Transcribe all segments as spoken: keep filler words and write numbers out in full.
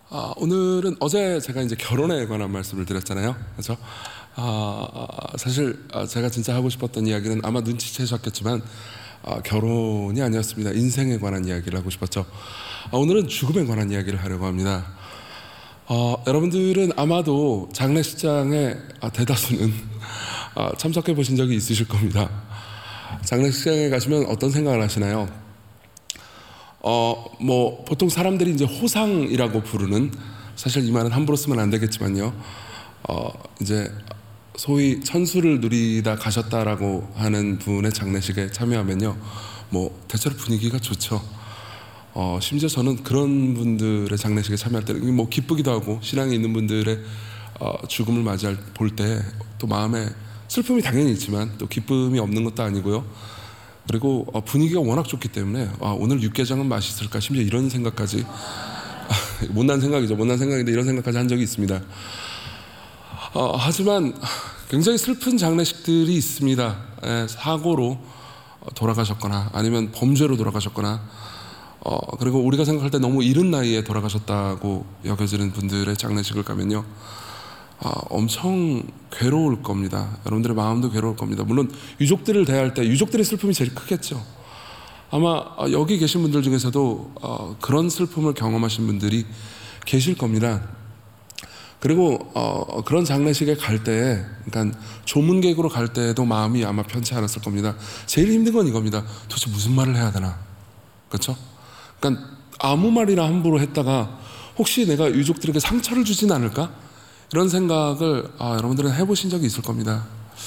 아, 오늘은 어제 제가 이제 결혼에 관한 말씀을 드렸잖아요. 그렇죠? 아, 사실 제가 진짜 하고 싶었던 이야기는 아마 눈치채셨겠지만 아, 결혼이 아니었습니다. 인생에 관한 이야기를 하고 싶었죠. 아, 오늘은 죽음에 관한 이야기를 하려고 합니다. 어, 여러분들은 아마도 장례식장에 아, 대다수는 아, 참석해 보신 적이 있으실 겁니다. 장례식장에 가시면 어떤 생각을 하시나요? 어, 뭐 보통 사람들이 이제 호상이라고 부르는, 사실 이 말은 함부로 쓰면 안 되겠지만요. 어, 이제 소위 천수를 누리다 가셨다라고 하는 분의 장례식에 참여하면요, 뭐 대체로 분위기가 좋죠. 어, 심지어 저는 그런 분들의 장례식에 참여할 때는 뭐 기쁘기도 하고, 신앙이 있는 분들의 어, 죽음을 맞이할 볼 때 또 마음에 슬픔이 당연히 있지만 또 기쁨이 없는 것도 아니고요. 그리고 어, 분위기가 워낙 좋기 때문에 아, 오늘 육개장은 맛있을까, 심지어 이런 생각까지 아, 못난 생각이죠. 못난 생각인데 이런 생각까지 한 적이 있습니다. 어, 하지만 굉장히 슬픈 장례식들이 있습니다. 예, 사고로 돌아가셨거나 아니면 범죄로 돌아가셨거나 어, 그리고 우리가 생각할 때 너무 이른 나이에 돌아가셨다고 여겨지는 분들의 장례식을 가면요, 아, 엄청 괴로울 겁니다. 여러분들의 마음도 괴로울 겁니다. 물론 유족들을 대할 때 유족들의 슬픔이 제일 크겠죠. 아마 여기 계신 분들 중에서도 어, 그런 슬픔을 경험하신 분들이 계실 겁니다. 그리고 어, 그런 장례식에 갈 때, 그러니까 조문객으로 갈 때에도 마음이 아마 편치 않았을 겁니다. 제일 힘든 건 이겁니다. 도대체 무슨 말을 해야 되나, 그렇죠? 그러니까 아무 말이나 함부로 했다가 혹시 내가 유족들에게 상처를 주진 않을까? 이런 생각을 아, 여러분들은 해보신 적이 있을 겁니다.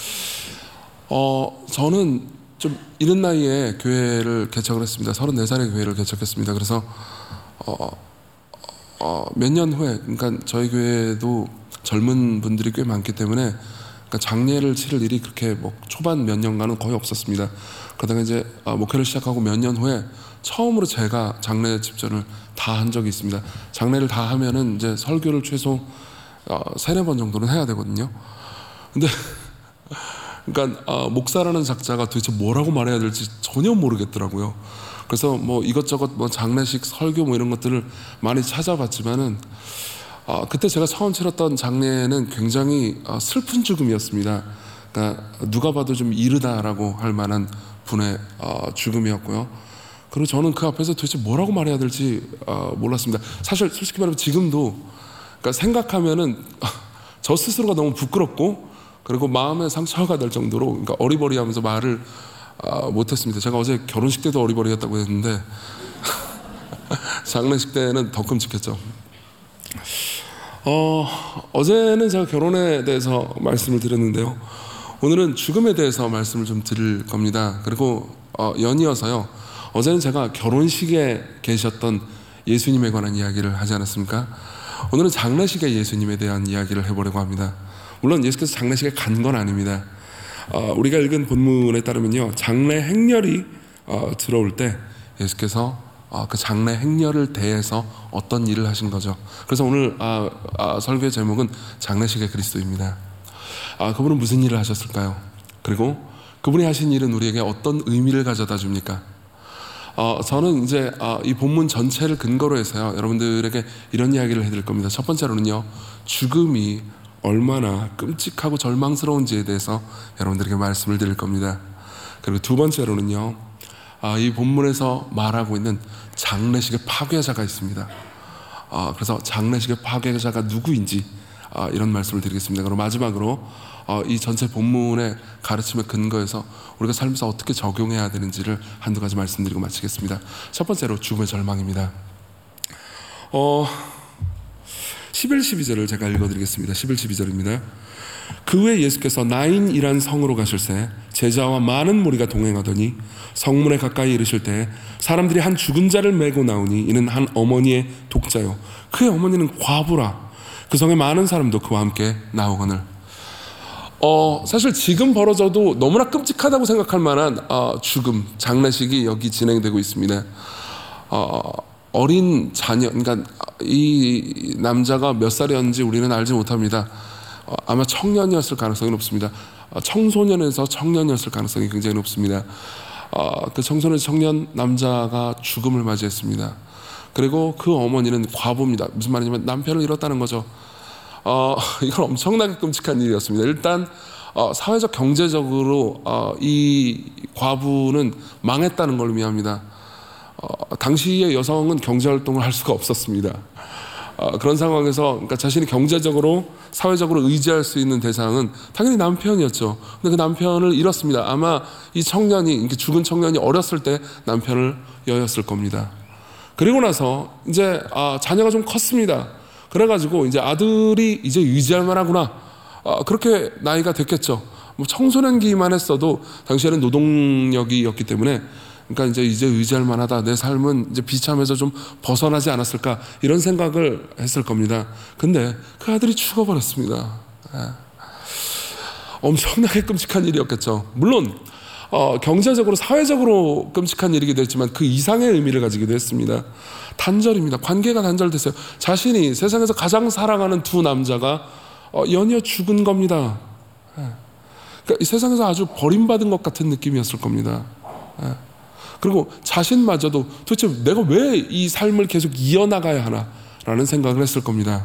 어, 저는 좀 이른 나이에 교회를 개척을 했습니다. 서른네 살에 교회를 개척했습니다. 그래서 어, 어, 몇 년 후에, 그러니까 저희 교회도 젊은 분들이 꽤 많기 때문에 그러니까 장례를 치를 일이 그렇게 뭐 초반 몇 년간은 거의 없었습니다. 그러다가 이제 어, 목회를 시작하고 몇 년 후에 처음으로 제가 장례 집전을 다 한 적이 있습니다. 장례를 다 하면은 이제 설교를 최소 어, 세네 번 정도는 해야 되거든요. 근데 그러니까 어, 목사라는 작자가 도대체 뭐라고 말해야 될지 전혀 모르겠더라고요. 그래서 뭐 이것저것 뭐 장례식 설교 뭐 이런 것들을 많이 찾아봤지만은 어, 그때 제가 처음 치렀던 장례는 굉장히 어, 슬픈 죽음이었습니다. 그러니까 누가 봐도 좀 이르다라고 할 만한 분의 어, 죽음이었고요. 그리고 저는 그 앞에서 도대체 뭐라고 말해야 될지 어, 몰랐습니다. 사실 솔직히 말하면 지금도 그러니까 생각하면은 저 스스로가 너무 부끄럽고, 그리고 마음에 상처가 될 정도로 그러니까 어리버리하면서 말을 아, 못했습니다. 제가 어제 결혼식 때도 어리버리했다고 했는데 장례식 때는 더 끔찍했죠. 어, 어제는 제가 결혼에 대해서 말씀을 드렸는데요, 오늘은 죽음에 대해서 말씀을 좀 드릴 겁니다. 그리고 어, 연이어서요, 어제는 제가 결혼식에 계셨던 예수님에 관한 이야기를 하지 않았습니까? 오늘은 장례식의 예수님에 대한 이야기를 해보려고 합니다. 물론 예수께서 장례식에 간 건 아닙니다. 어, 우리가 읽은 본문에 따르면요, 장례 행렬이 어, 들어올 때 예수께서 어, 그 장례 행렬을 대해서 어떤 일을 하신 거죠. 그래서 오늘 아, 아, 설교의 제목은 장례식의 그리스도입니다. 아, 그분은 무슨 일을 하셨을까요? 그리고 그분이 하신 일은 우리에게 어떤 의미를 가져다 줍니까? 어, 저는 이제 어, 이 본문 전체를 근거로 해서요, 여러분들에게 이런 이야기를 해드릴 겁니다. 첫 번째로는요, 죽음이 얼마나 끔찍하고 절망스러운지에 대해서 여러분들에게 말씀을 드릴 겁니다. 그리고 두 번째로는요, 어, 이 본문에서 말하고 있는 장례식의 파괴자가 있습니다. 어, 그래서 장례식의 파괴자가 누구인지 어, 이런 말씀을 드리겠습니다. 그리고 마지막으로 어, 이 전체 본문의 가르침에 근거해서 우리가 삶에서 어떻게 적용해야 되는지를 한두 가지 말씀드리고 마치겠습니다. 첫 번째로 죽음의 절망입니다. 어, 십일, 십이 절을 제가 읽어드리겠습니다. 십일, 십이 절입니다. 그 후에 예수께서 나인이란 성으로 가실새 제자와 많은 무리가 동행하더니 성문에 가까이 이르실 때 사람들이 한 죽은 자를 메고 나오니 이는 한 어머니의 독자요 그의 어머니는 과부라. 그 성에 많은 사람도 그와 함께 나오거늘. 어, 사실 지금 벌어져도 너무나 끔찍하다고 생각할 만한 어, 죽음, 장례식이 여기 진행되고 있습니다. 어, 어린 자녀, 그러니까 이 남자가 몇 살이었는지 우리는 알지 못합니다. 어, 아마 청년이었을 가능성이 높습니다. 어, 청소년에서 청년이었을 가능성이 굉장히 높습니다. 어, 그 청소년 청년 남자가 죽음을 맞이했습니다. 그리고 그 어머니는 과부입니다. 무슨 말이냐면 남편을 잃었다는 거죠. 어, 이건 엄청나게 끔찍한 일이었습니다. 일단 어, 사회적 경제적으로 어, 이 과부는 망했다는 걸 의미합니다. 어, 당시의 여성은 경제활동을 할 수가 없었습니다. 어, 그런 상황에서 그러니까 자신이 경제적으로 사회적으로 의지할 수 있는 대상은 당연히 남편이었죠. 근데 그 남편을 잃었습니다. 아마 이 청년이 죽은 청년이 어렸을 때 남편을 여였을 겁니다. 그리고 나서 이제 아, 자녀가 좀 컸습니다. 그래가지고 이제 아들이 이제 의지할 만하구나. 아, 그렇게 나이가 됐겠죠. 뭐 청소년기만 했어도 당시에는 노동력이었기 때문에 그러니까 이제 이제 의지할 만하다. 내 삶은 이제 비참해서 좀 벗어나지 않았을까 이런 생각을 했을 겁니다. 근데 그 아들이 죽어버렸습니다. 예. 엄청나게 끔찍한 일이었겠죠. 물론 어, 경제적으로 사회적으로 끔찍한 일이기도 했지만 그 이상의 의미를 가지기도 했습니다. 단절입니다. 관계가 단절됐어요. 자신이 세상에서 가장 사랑하는 두 남자가 어, 연이어 죽은 겁니다. 예. 그러니까 이 세상에서 아주 버림받은 것 같은 느낌이었을 겁니다. 예. 그리고 자신마저도 도대체 내가 왜 이 삶을 계속 이어나가야 하나 라는 생각을 했을 겁니다.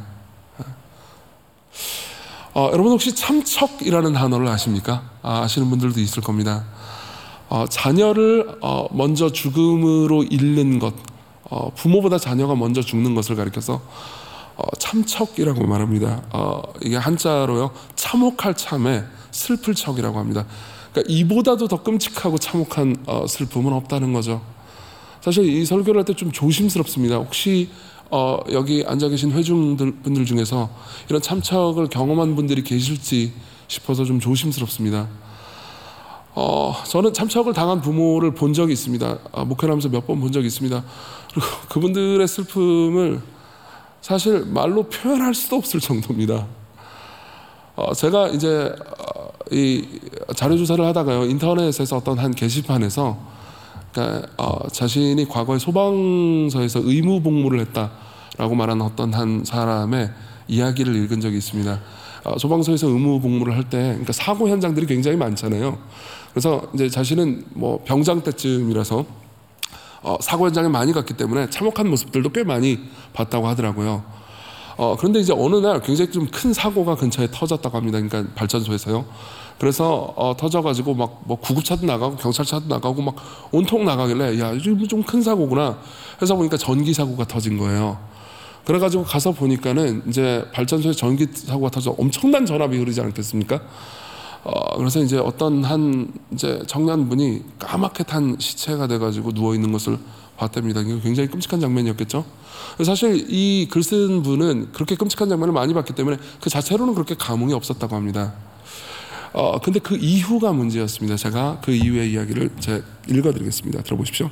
어, 여러분 혹시 참척이라는 단어를 아십니까? 아, 아시는 분들도 있을 겁니다. 어, 자녀를 어, 먼저 죽음으로 잃는 것, 어, 부모보다 자녀가 먼저 죽는 것을 가리켜서 어, 참척이라고 말합니다. 어, 이게 한자로요, 참혹할 참에 슬플 척이라고 합니다. 그러니까 이보다도 더 끔찍하고 참혹한 어, 슬픔은 없다는 거죠. 사실 이 설교를 할 때 좀 조심스럽습니다. 혹시 어, 여기 앉아 계신 회중분들 중에서 이런 참척을 경험한 분들이 계실지 싶어서 좀 조심스럽습니다. 어, 저는 참척을 당한 부모를 본 적이 있습니다. 아, 목회를 하면서 몇 번 본 적이 있습니다. 그리고 그분들의 슬픔을 사실 말로 표현할 수도 없을 정도입니다. 어, 제가 이제 어, 이 자료 조사를 하다가요, 인터넷에서 어떤 한 게시판에서 그러니까 어, 자신이 과거에 소방서에서 의무 복무를 했다라고 말하는 어떤 한 사람의 이야기를 읽은 적이 있습니다. 어, 소방서에서 의무 복무를 할 때, 그러니까 사고 현장들이 굉장히 많잖아요. 그래서 이제 자신은 뭐 병장 때쯤이라서 어, 사고 현장에 많이 갔기 때문에 참혹한 모습들도 꽤 많이 봤다고 하더라고요. 어, 그런데 이제 어느 날 굉장히 좀 큰 사고가 근처에 터졌다고 합니다. 그러니까 발전소에서요. 그래서 어, 터져가지고 막 뭐 구급차도 나가고 경찰차도 나가고 막 온통 나가길래 야, 이거 좀 큰 사고구나 해서 보니까 전기 사고가 터진 거예요. 그래가지고 가서 보니까는 이제 발전소에 전기 사고가 터져 엄청난 전압이 흐르지 않겠습니까? 어, 그래서 이제 어떤 한 이제 청년분이 까맣게 탄 시체가 돼가지고 누워 있는 것을 봤답니다. 이게 굉장히 끔찍한 장면이었겠죠. 사실 이 글 쓴 분은 그렇게 끔찍한 장면을 많이 봤기 때문에 그 자체로는 그렇게 감흥이 없었다고 합니다. 어, 근데 그 이후가 문제였습니다. 제가 그 이후의 이야기를 제가 읽어드리겠습니다. 들어보십시오.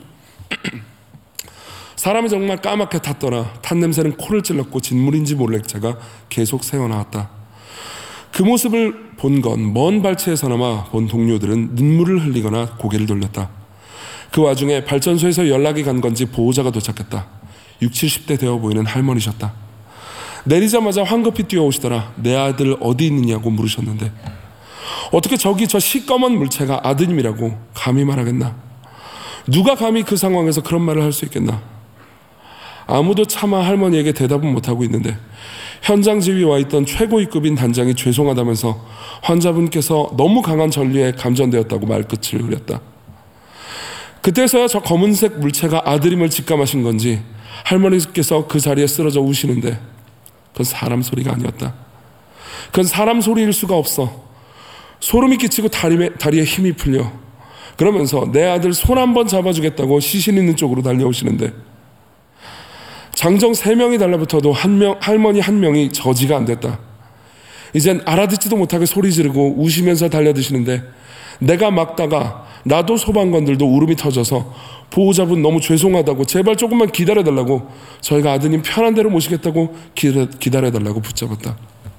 사람이 정말 까맣게 탔더라. 탄 냄새는 코를 찔렀고 진물인지 몰래 제가 계속 새어나왔다. 그 모습을 본 건 먼 발치에서나마 본 동료들은 눈물을 흘리거나 고개를 돌렸다. 그 와중에 발전소에서 연락이 간 건지 보호자가 도착했다. 육칠십 대 되어 보이는 할머니셨다. 내리자마자 황급히 뛰어오시더라. 내 아들 어디 있느냐고 물으셨는데 어떻게 저기 저 시꺼먼 물체가 아드님이라고 감히 말하겠나? 누가 감히 그 상황에서 그런 말을 할 수 있겠나? 아무도 차마 할머니에게 대답은 못하고 있는데 현장 지휘에 와 있던 최고위급인 단장이 죄송하다면서 환자분께서 너무 강한 전류에 감전되었다고 말끝을 흐렸다. 그때서야 저 검은색 물체가 아드님을 직감하신 건지 할머니께서 그 자리에 쓰러져 우시는데 그건 사람 소리가 아니었다. 그건 사람 소리일 수가 없어. 소름이 끼치고 다리에, 다리에 힘이 풀려. 그러면서 내 아들 손 한번 잡아주겠다고 시신 있는 쪽으로 달려오시는데 장정 세 명이 달라붙어도 한 명, 할머니 한 명이 저지가 안 됐다. 이젠 알아듣지도 못하게 소리 지르고 우시면서 달려드시는데 내가 막다가 나도 소방관들도 울음이 터져서 보호자분 너무 죄송하다고 제발 조금만 기다려달라고 저희가 아드님 편한 대로 모시겠다고 기다려, 기다려달라고 붙잡았다.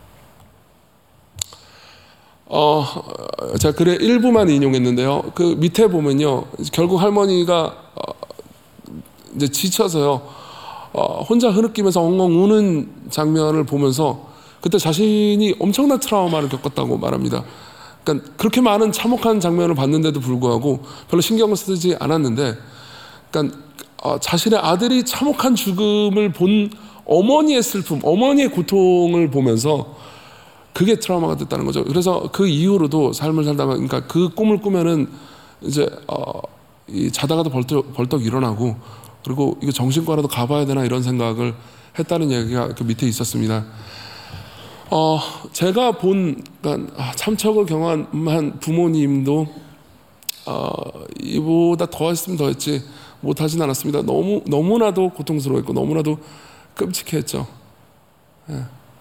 어, 제가 글의 일부만 인용했는데요. 그 밑에 보면요, 결국 할머니가 어, 이제 지쳐서요, 어, 혼자 흐느끼면서 엉엉 우는 장면을 보면서 그때 자신이 엄청난 트라우마를 겪었다고 말합니다. 그러니까 그렇게 많은 참혹한 장면을 봤는데도 불구하고 별로 신경을 쓰지 않았는데, 그러니까 어, 자신의 아들이 참혹한 죽음을 본 어머니의 슬픔, 어머니의 고통을 보면서 그게 트라우마가 됐다는 거죠. 그래서 그 이후로도 삶을 살다가, 그러니까 그 꿈을 꾸면은 이제 어, 이 자다가도 벌떡, 벌떡 일어나고, 그리고 이거 정신과라도 가봐야 되나 이런 생각을 했다는 얘기가 그 밑에 있었습니다. 어, 제가 본, 그러니까 참척을 경험한 부모님도 어, 이보다 더 했으면 더 했지 못하진 않았습니다. 너무, 너무나도 고통스러웠고 너무나도 끔찍했죠. 예.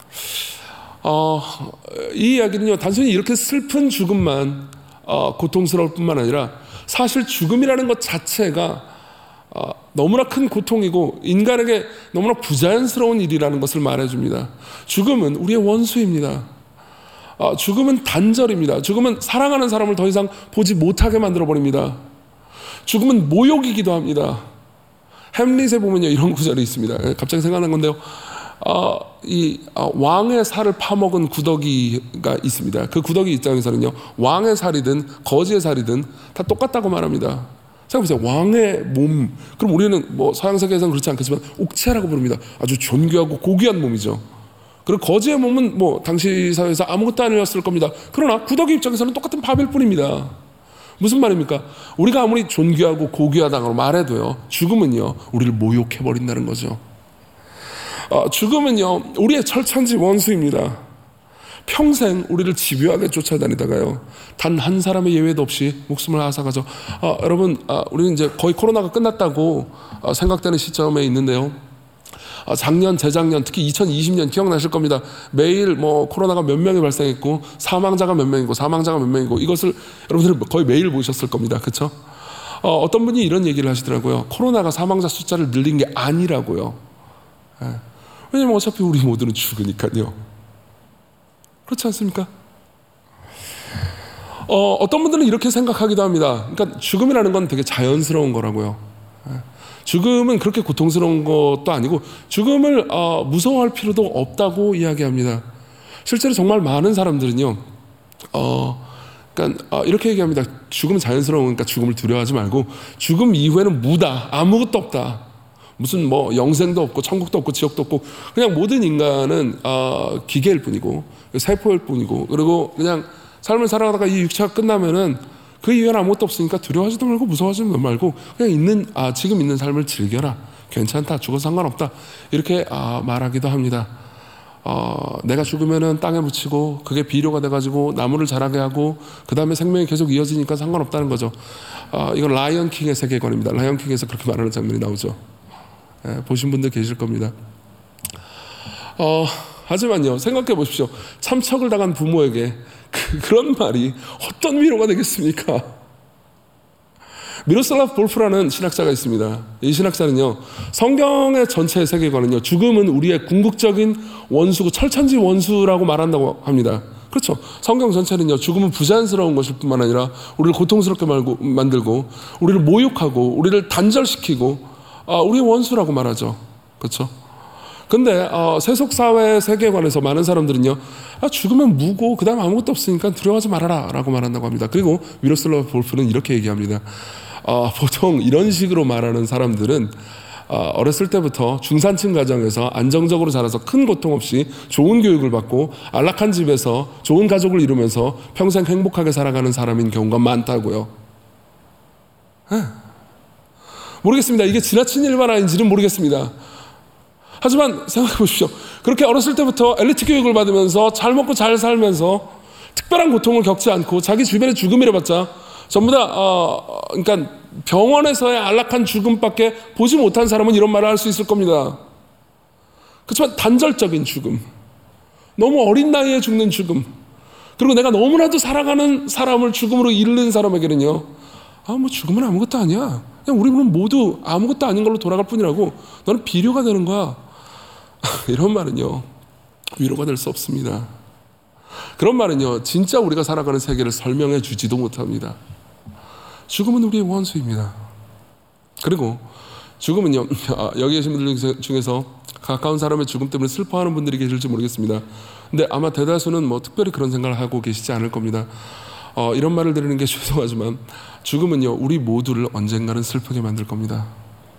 어, 이 이야기는요, 단순히 이렇게 슬픈 죽음만 어, 고통스러울 뿐만 아니라 사실 죽음이라는 것 자체가 어, 너무나 큰 고통이고 인간에게 너무나 부자연스러운 일이라는 것을 말해줍니다. 죽음은 우리의 원수입니다. 어, 죽음은 단절입니다. 죽음은 사랑하는 사람을 더 이상 보지 못하게 만들어버립니다. 죽음은 모욕이기도 합니다. 햄릿에 보면요, 이런 구절이 있습니다. 갑자기 생각난 건데요. 어, 이 어, 왕의 살을 파먹은 구더기가 있습니다. 그 구더기 입장에서는요, 왕의 살이든 거지의 살이든 다 똑같다고 말합니다. 생각해보세요. 왕의 몸, 그럼 우리는 뭐 서양 세계에서는 그렇지 않겠지만 옥체라고 부릅니다. 아주 존귀하고 고귀한 몸이죠. 그리고 거지의 몸은 뭐 당시 사회에서 아무것도 아니었을 겁니다. 그러나 구더기 입장에서는 똑같은 밥일 뿐입니다. 무슨 말입니까? 우리가 아무리 존귀하고 고귀하다고 말해도요, 죽음은요, 우리를 모욕해버린다는 거죠. 어, 죽음은요, 우리의 철천지 원수입니다. 평생 우리를 집요하게 쫓아다니다가요, 단 한 사람의 예외도 없이 목숨을 앗아가죠. 어, 여러분, 어, 우리는 이제 거의 코로나가 끝났다고 어, 생각되는 시점에 있는데요. 어, 작년, 재작년, 특히 이천이십 년 기억나실 겁니다. 매일 뭐 코로나가 몇 명이 발생했고 사망자가 몇 명이고 사망자가 몇 명이고 이것을 여러분들은 거의 매일 보셨을 겁니다. 그렇죠? 어, 어떤 분이 이런 얘기를 하시더라고요. 코로나가 사망자 숫자를 늘린 게 아니라고요. 예. 왜냐면 어차피 우리 모두는 죽으니까요. 그렇지 않습니까? 어, 어떤 분들은 이렇게 생각하기도 합니다. 그러니까 죽음이라는 건 되게 자연스러운 거라고요. 예. 죽음은 그렇게 고통스러운 것도 아니고 죽음을 어, 무서워할 필요도 없다고 이야기합니다. 실제로 정말 많은 사람들은요, 어, 그러니까 어, 이렇게 얘기합니다. 죽음은 자연스러우니까 죽음을 두려워하지 말고 죽음 이후에는 무다, 아무것도 없다. 무슨 뭐 영생도 없고 천국도 없고 지옥도 없고 그냥 모든 인간은 어, 기계일 뿐이고 세포일 뿐이고, 그리고 그냥 삶을 살아가다가 이 육체가 끝나면은 그 이후에는 아무것도 없으니까 두려워하지도 말고 무서워하지도 말고 그냥 있는 아, 지금 있는 삶을 즐겨라. 괜찮다. 죽어도 상관없다. 이렇게 아, 말하기도 합니다. 어, 내가 죽으면은 땅에 묻히고 그게 비료가 돼가지고 나무를 자라게 하고 그 다음에 생명이 계속 이어지니까 상관없다는 거죠. 어, 이건 라이언 킹의 세계관입니다. 라이언 킹에서 그렇게 말하는 장면이 나오죠. 예, 보신 분들 계실 겁니다. 어, 하지만요, 생각해 보십시오. 참척을 당한 부모에게 그, 그런 말이 어떤 위로가 되겠습니까? 미로슬라브 볼프라는 신학자가 있습니다. 이 신학자는요, 성경의 전체 세계관은요, 죽음은 우리의 궁극적인 원수고 철천지 원수라고 말한다고 합니다. 그렇죠. 성경 전체는요, 죽음은 부자연스러운 것일 뿐만 아니라 우리를 고통스럽게 말고, 만들고 우리를 모욕하고 우리를 단절시키고 어, 우리의 원수라고 말하죠. 그렇죠. 근데 어, 세속사회 세계관에서 많은 사람들은요, 아, 죽으면 무고 그 다음 아무것도 없으니까 두려워하지 말아라 라고 말한다고 합니다. 그리고 미로슬라브 볼프는 이렇게 얘기합니다. 어, 보통 이런 식으로 말하는 사람들은 어, 어렸을 때부터 중산층 가정에서 안정적으로 자라서 큰 고통 없이 좋은 교육을 받고 안락한 집에서 좋은 가족을 이루면서 평생 행복하게 살아가는 사람인 경우가 많다고요. 네. 모르겠습니다. 이게 지나친 일만 아닌지는 모르겠습니다. 하지만 생각해 보십시오. 그렇게 어렸을 때부터 엘리트 교육을 받으면서 잘 먹고 잘 살면서 특별한 고통을 겪지 않고 자기 주변의 죽음이라 봤자 전부 다 어, 그러니까 병원에서의 안락한 죽음밖에 보지 못한 사람은 이런 말을 할 수 있을 겁니다. 그렇지만 단절적인 죽음, 너무 어린 나이에 죽는 죽음, 그리고 내가 너무나도 사랑하는 사람을 죽음으로 잃는 사람에게는요, 아, 뭐 죽음은 아무것도 아니야. 그냥 우리는 모두 아무것도 아닌 걸로 돌아갈 뿐이라고. 너는 비료가 되는 거야. 이런 말은요, 위로가 될 수 없습니다. 그런 말은요, 진짜 우리가 살아가는 세계를 설명해 주지도 못합니다. 죽음은 우리의 원수입니다. 그리고 죽음은요, 여기 계신 분들 중에서 가까운 사람의 죽음 때문에 슬퍼하는 분들이 계실지 모르겠습니다. 근데 아마 대다수는 뭐 특별히 그런 생각을 하고 계시지 않을 겁니다. 어, 이런 말을 드리는 게 죄송하지만 죽음은요, 우리 모두를 언젠가는 슬프게 만들 겁니다.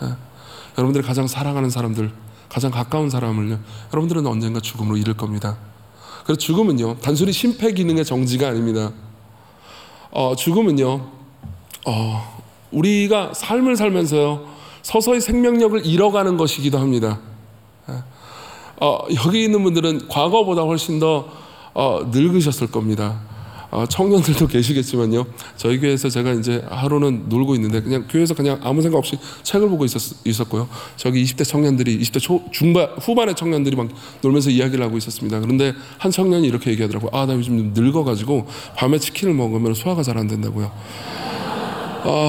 예. 여러분들이 가장 사랑하는 사람들, 가장 가까운 사람을요, 여러분들은 언젠가 죽음으로 잃을 겁니다. 그래서 죽음은요, 단순히 심폐 기능의 정지가 아닙니다. 어, 죽음은요, 어, 우리가 삶을 살면서요, 서서히 생명력을 잃어가는 것이기도 합니다. 어, 여기 있는 분들은 과거보다 훨씬 더 어, 늙으셨을 겁니다. 어, 청년들도 계시겠지만요, 저희 교회에서 제가 이제 하루는 놀고 있는데 그냥 교회에서 그냥 아무 생각 없이 책을 보고 있었, 있었고요. 저기 이십 대 청년들이, 이십 대 초, 중반, 후반의 청년들이 막 놀면서 이야기를 하고 있었습니다. 그런데 한 청년이 이렇게 얘기하더라고요. 아, 나 요즘 좀 늙어가지고 밤에 치킨을 먹으면 소화가 잘 안 된다고요. 아,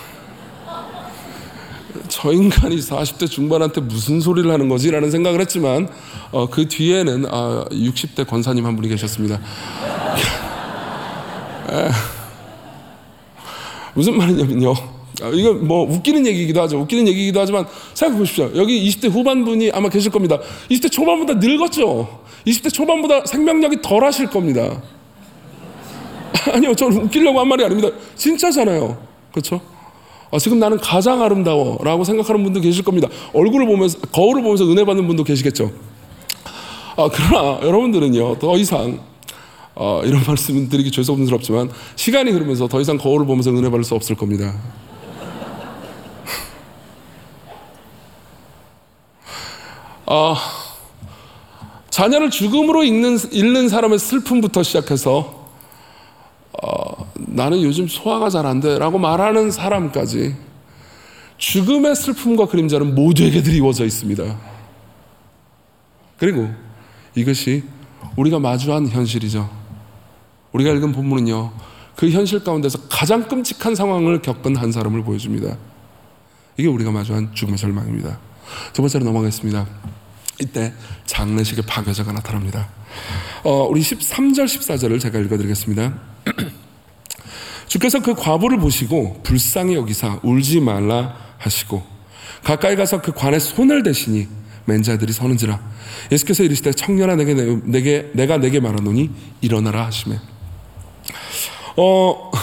저 인간이 사십 대 중반한테 무슨 소리를 하는 거지? 라는 생각을 했지만 어, 그 뒤에는 아, 육십 대 권사님 한 분이 계셨습니다. 에, 무슨 말이냐면요, 아, 이거 뭐 웃기는 얘기이기도 하죠. 웃기는 얘기이기도 하지만 생각해 보십시오. 여기 이십 대 후반분이 아마 계실 겁니다. 이십 대 초반보다 늙었죠. 이십 대 초반보다 생명력이 덜 하실 겁니다. 아니요, 저는 웃기려고 한 말이 아닙니다. 진짜잖아요. 그렇죠? 아, 지금 나는 가장 아름다워 라고 생각하는 분도 계실 겁니다. 얼굴을 보면서, 거울을 보면서 은혜 받는 분도 계시겠죠. 아, 그러나 여러분들은요, 더 이상 어, 이런 말씀 드리기 죄송스럽지만 시간이 흐르면서 더 이상 거울을 보면서 은혜 받을 수 없을 겁니다. 어, 자녀를 죽음으로 잃는, 잃는 사람의 슬픔부터 시작해서 어, 나는 요즘 소화가 잘 안 돼 라고 말하는 사람까지 죽음의 슬픔과 그림자는 모두에게 드리워져 있습니다. 그리고 이것이 우리가 마주한 현실이죠. 우리가 읽은 본문은요, 그 현실 가운데서 가장 끔찍한 상황을 겪은 한 사람을 보여줍니다. 이게 우리가 마주한 죽음의 절망입니다. 두 번째로 넘어가겠습니다. 이때 장례식의 파괴자가 나타납니다. 어, 우리 십삼 절 십사 절을 제가 읽어드리겠습니다. 주께서 그 과부를 보시고 불쌍히 여기사 울지 말라 하시고 가까이 가서 그 관에 손을 대시니 맨 자들이 서는지라. 예수께서 이르시되 청년아, 내게, 내게 내가 내게 말하노니 일어나라 하시매. 어,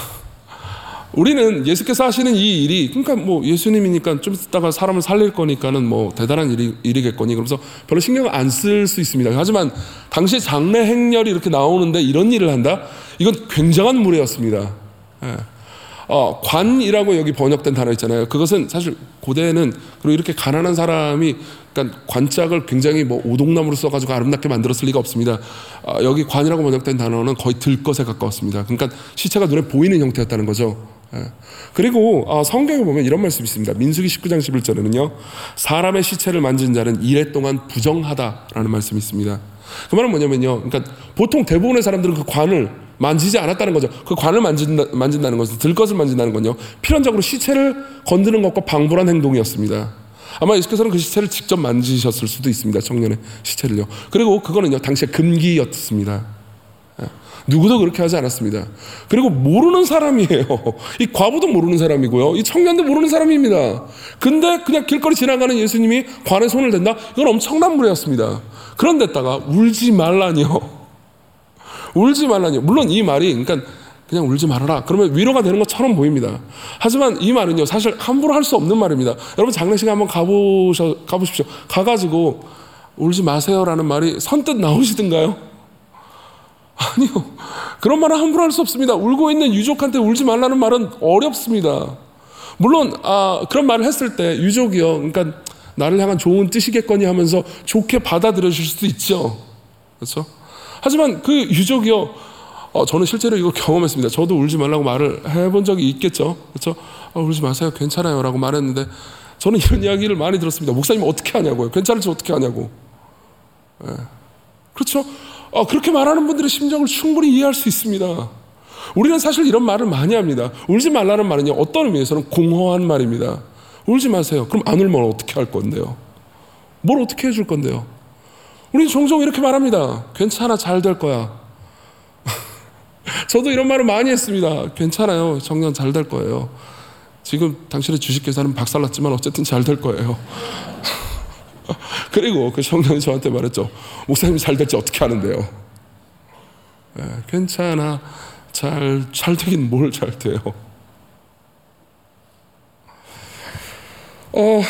우리는 예수께서 하시는 이 일이, 그러니까 뭐 예수님이니까 좀 있다가 사람을 살릴 거니까는 뭐 대단한 일이, 일이겠거니 그러면서 별로 신경을 안 쓸 수 있습니다. 하지만 당시 장례 행렬이 이렇게 나오는데 이런 일을 한다? 이건 굉장한 무례였습니다. 예. 어, 관이라고 여기 번역된 단어 있잖아요. 그것은 사실 고대에는, 그리고 이렇게 가난한 사람이, 그러니까 관짝을 굉장히 뭐 오동나무로 써가지고 아름답게 만들었을 리가 없습니다. 어, 여기 관이라고 번역된 단어는 거의 들것에 가까웠습니다. 그러니까 시체가 눈에 보이는 형태였다는 거죠. 예. 그리고 어, 성경에 보면 이런 말씀이 있습니다. 민수기 십구 장 십일 절에는요, 사람의 시체를 만진 자는 이래 동안 부정하다라는 말씀이 있습니다. 그 말은 뭐냐면요, 그러니까 보통 대부분의 사람들은 그 관을 만지지 않았다는 거죠. 그 관을 만진다, 만진다는 것은, 들것을 만진다는 건요, 필연적으로 시체를 건드는 것과 방불한 행동이었습니다. 아마 예수께서는 그 시체를 직접 만지셨을 수도 있습니다. 청년의 시체를요. 그리고 그거는요, 당시에 금기였습니다. 누구도 그렇게 하지 않았습니다. 그리고 모르는 사람이에요. 이 과부도 모르는 사람이고요, 이 청년도 모르는 사람입니다. 근데 그냥 길거리 지나가는 예수님이 관에 손을 댄다? 이건 엄청난 무례였습니다. 그런데다가 울지 말라니요. 울지 말라니요. 물론 이 말이, 그러니까 그냥 울지 말아라, 그러면 위로가 되는 것처럼 보입니다. 하지만 이 말은요, 사실 함부로 할 수 없는 말입니다. 여러분 장례식에 한번 가보셔, 가보십시오. 가가지고 울지 마세요라는 말이 선뜻 나오시든가요? 아니요. 그런 말은 함부로 할 수 없습니다. 울고 있는 유족한테 울지 말라는 말은 어렵습니다. 물론 아, 그런 말을 했을 때 유족이요, 그러니까 나를 향한 좋은 뜻이겠거니 하면서 좋게 받아들여 줄 수도 있죠. 그렇죠? 하지만 그 유족이요, 어, 저는 실제로 이걸 경험했습니다. 저도 울지 말라고 말을 해본 적이 있겠죠. 그렇죠? 어, 울지 마세요, 괜찮아요 라고 말했는데, 저는 이런 이야기를 많이 들었습니다. 목사님 어떻게 하냐고요. 괜찮을지 어떻게 하냐고. 네. 그렇죠? 어, 그렇게 말하는 분들의 심정을 충분히 이해할 수 있습니다. 우리는 사실 이런 말을 많이 합니다. 울지 말라는 말은요, 어떤 의미에서는 공허한 말입니다. 울지 마세요. 그럼 안 울면 어떻게 할 건데요? 뭘 어떻게 해줄 건데요? 우리는 종종 이렇게 말합니다. 괜찮아, 잘 될 거야. 저도 이런 말을 많이 했습니다. 괜찮아요, 청년 잘 될 거예요. 지금 당신의 주식계산은 박살났지만 어쨌든 잘 될 거예요. 그리고 그 청년이 저한테 말했죠. 목사님 잘 될지 어떻게 하는데요? 네, 괜찮아, 잘, 잘 되긴 뭘 잘 돼요. 어,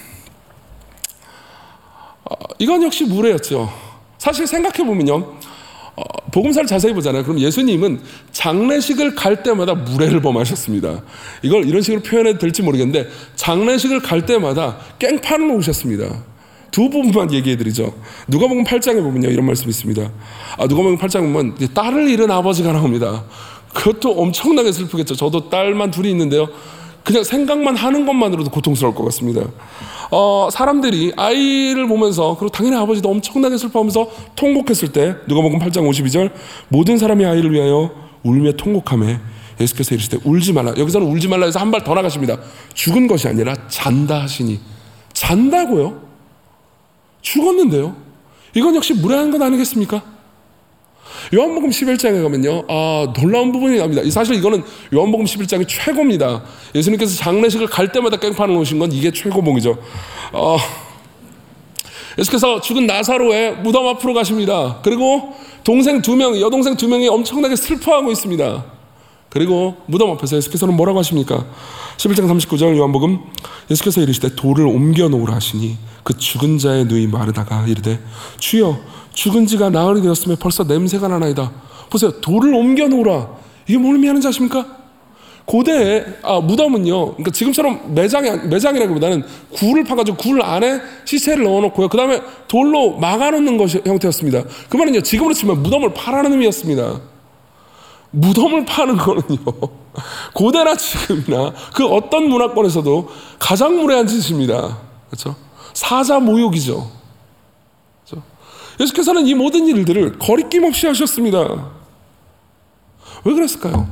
어, 이건 역시 무례였죠. 사실 생각해보면요, 어, 복음서를 자세히 보잖아요. 그럼 예수님은 장례식을 갈 때마다 무례를 범하셨습니다. 이걸 이런 식으로 표현해도 될지 모르겠는데 장례식을 갈 때마다 깽판을 놓으셨습니다. 두 부분만 얘기해드리죠. 누가복음 팔 장에 보면요, 이런 말씀이 있습니다. 아, 누가복음 팔 장에 보면 딸을 잃은 아버지가 나옵니다. 그것도 엄청나게 슬프겠죠. 저도 딸만 둘이 있는데요, 그냥 생각만 하는 것만으로도 고통스러울 것 같습니다. 어, 사람들이 아이를 보면서, 그리고 당연히 아버지도 엄청나게 슬퍼하면서 통곡했을 때, 누가복음 팔 장 오십이 절, 모든 사람이 아이를 위하여 울며 통곡하며 예수께서 이르시되 울지 말라. 여기서는 울지 말라 해서 한 발 더 나가십니다. 죽은 것이 아니라 잔다 하시니. 잔다고요? 죽었는데요. 이건 역시 무례한 것 아니겠습니까? 요한복음 십일 장에 가면요, 아, 놀라운 부분이 납니다. 사실 이거는 요한복음 십일 장이 최고입니다. 예수님께서 장례식을 갈 때마다 깽판을 놓으신 건 이게 최고봉이죠. 어, 예수께서 죽은 나사로의 무덤 앞으로 가십니다. 그리고 동생 두 명, 여동생 두 명이 엄청나게 슬퍼하고 있습니다. 그리고 무덤 앞에서 예수께서는 뭐라고 하십니까? 십일 장 삼십구 절 요한복음, 예수께서 이르시되 돌을 옮겨 놓으라 하시니 그 죽은 자의 누이 마르다가 이르되 주여 죽은 지가 나흘이 되었으며 벌써 냄새가 나나이다. 보세요, 돌을 옮겨 놓으라. 이게 뭘 의미하는지 아십니까? 고대에 아, 무덤은요, 그러니까 지금처럼 매장이, 매장이라기보다는 굴을 파가지고 굴 안에 시체를 넣어놓고요, 그 다음에 돌로 막아놓는 것이 형태였습니다. 그 말은요, 지금으로 치면 무덤을 파라는 의미였습니다. 무덤을 파는 거는요, 고대나 지금이나 그 어떤 문화권에서도 가장 무례한 짓입니다. 그렇죠? 사자 모욕이죠. 그렇죠? 예수께서는 이 모든 일들을 거리낌 없이 하셨습니다. 왜 그랬을까요?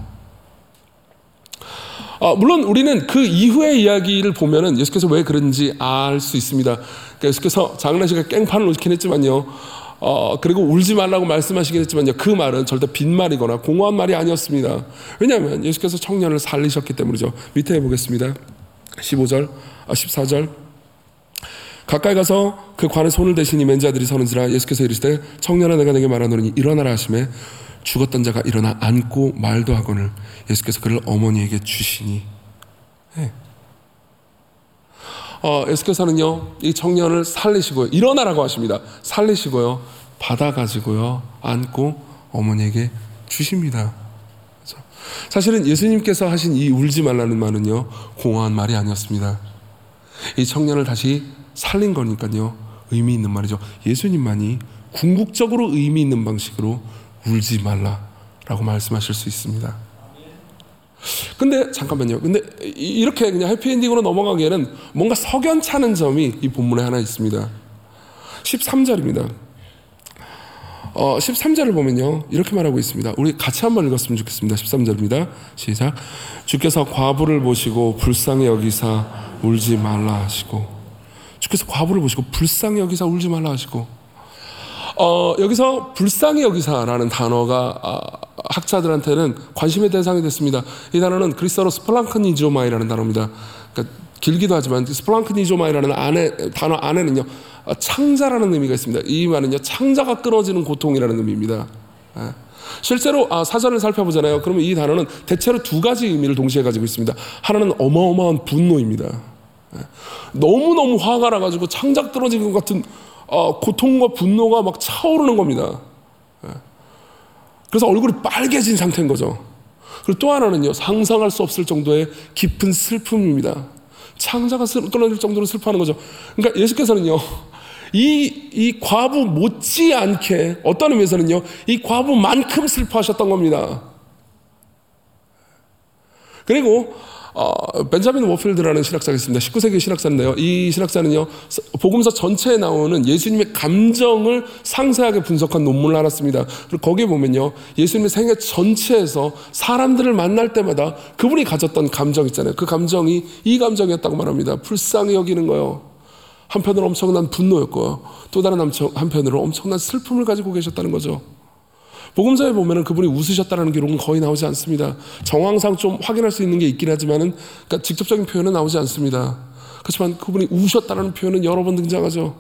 아, 물론 우리는 그 이후의 이야기를 보면은 예수께서 왜 그런지 알 수 있습니다. 그러니까 예수께서 장례식에 깽판을 놓긴 했지만요, 어, 그리고 울지 말라고 말씀하시긴 했지만요, 그 말은 절대 빈말이거나 공허한 말이 아니었습니다. 왜냐하면 예수께서 청년을 살리셨기 때문이죠. 밑에 보겠습니다. 십오 절, 아, 십사 절. 가까이 가서 그 관에 손을 대시니 맨 자들이 서는지라 예수께서 이르시되 청년아 내가 내게 말하노니 일어나라 하시매 죽었던 자가 일어나 앉고 말도 하거늘 예수께서 그를 어머니에게 주시니. 네. 어, 예수께서는요, 이 청년을 살리시고요, 일어나라고 하십니다. 살리시고요, 받아가지고요, 안고 어머니에게 주십니다. 그렇죠? 사실은 예수님께서 하신 이 울지 말라는 말은요, 공허한 말이 아니었습니다. 이 청년을 다시 살린 거니까요, 의미 있는 말이죠. 예수님만이 궁극적으로 의미 있는 방식으로 울지 말라라고 말씀하실 수 있습니다. 근데 잠깐만요. 근데 이렇게 그냥 해피엔딩으로 넘어가기에는 뭔가 석연찮은 점이 이 본문에 하나 있습니다. 십삼 절입니다. 어, 십삼 절을 보면요, 이렇게 말하고 있습니다. 우리 같이 한번 읽었으면 좋겠습니다. 십삼 절입니다. 시작. 주께서 과부를 보시고 불쌍히 여기사 울지 말라 하시고. 주께서 과부를 보시고 불쌍히 여기사 울지 말라 하시고. 어, 여기서 불쌍히 여기사라는 단어가 아, 학자들한테는 관심의 대상이 됐습니다. 이 단어는 그리스어로 스플랑크니조마이라는 단어입니다. 그러니까 길기도 하지만 스플랑크니조마이라는 안에, 단어 안에는요, 창자라는 의미가 있습니다. 이 말은요, 창자가 끊어지는 고통이라는 의미입니다. 예. 실제로 아, 사전을 살펴보잖아요. 그러면 이 단어는 대체로 두 가지 의미를 동시에 가지고 있습니다. 하나는 어마어마한 분노입니다. 예. 너무너무 화가 나가지고 창자 끊어지는 것 같은 어, 고통과 분노가 막 차오르는 겁니다. 예. 그래서 얼굴이 빨개진 상태인 거죠. 그리고 또 하나는요, 상상할 수 없을 정도의 깊은 슬픔입니다. 창자가 끊어질 정도로 슬퍼하는 거죠. 그러니까 예수께서는요, 이, 이 과부 못지않게 어떤 의미에서는요, 이 과부만큼 슬퍼하셨던 겁니다. 그리고 어, 벤자민 워필드라는 신학자가 있습니다. 십구 세기 신학자인데요, 이 신학자는요, 복음서 전체에 나오는 예수님의 감정을 상세하게 분석한 논문을 하나 씁니다. 그리고 거기에 보면요, 예수님의 생애 전체에서 사람들을 만날 때마다 그분이 가졌던 감정 있잖아요. 그 감정이 이 감정이었다고 말합니다. 불쌍히 여기는 거요, 한편으로 엄청난 분노였고요, 또 다른 한편으로 엄청난 슬픔을 가지고 계셨다는 거죠. 복음서에 보면은 그분이 웃으셨다는 기록은 거의 나오지 않습니다. 정황상 좀 확인할 수 있는 게 있긴 하지만은, 그러니까 직접적인 표현은 나오지 않습니다. 그렇지만 그분이 우셨다는 표현은 여러 번 등장하죠.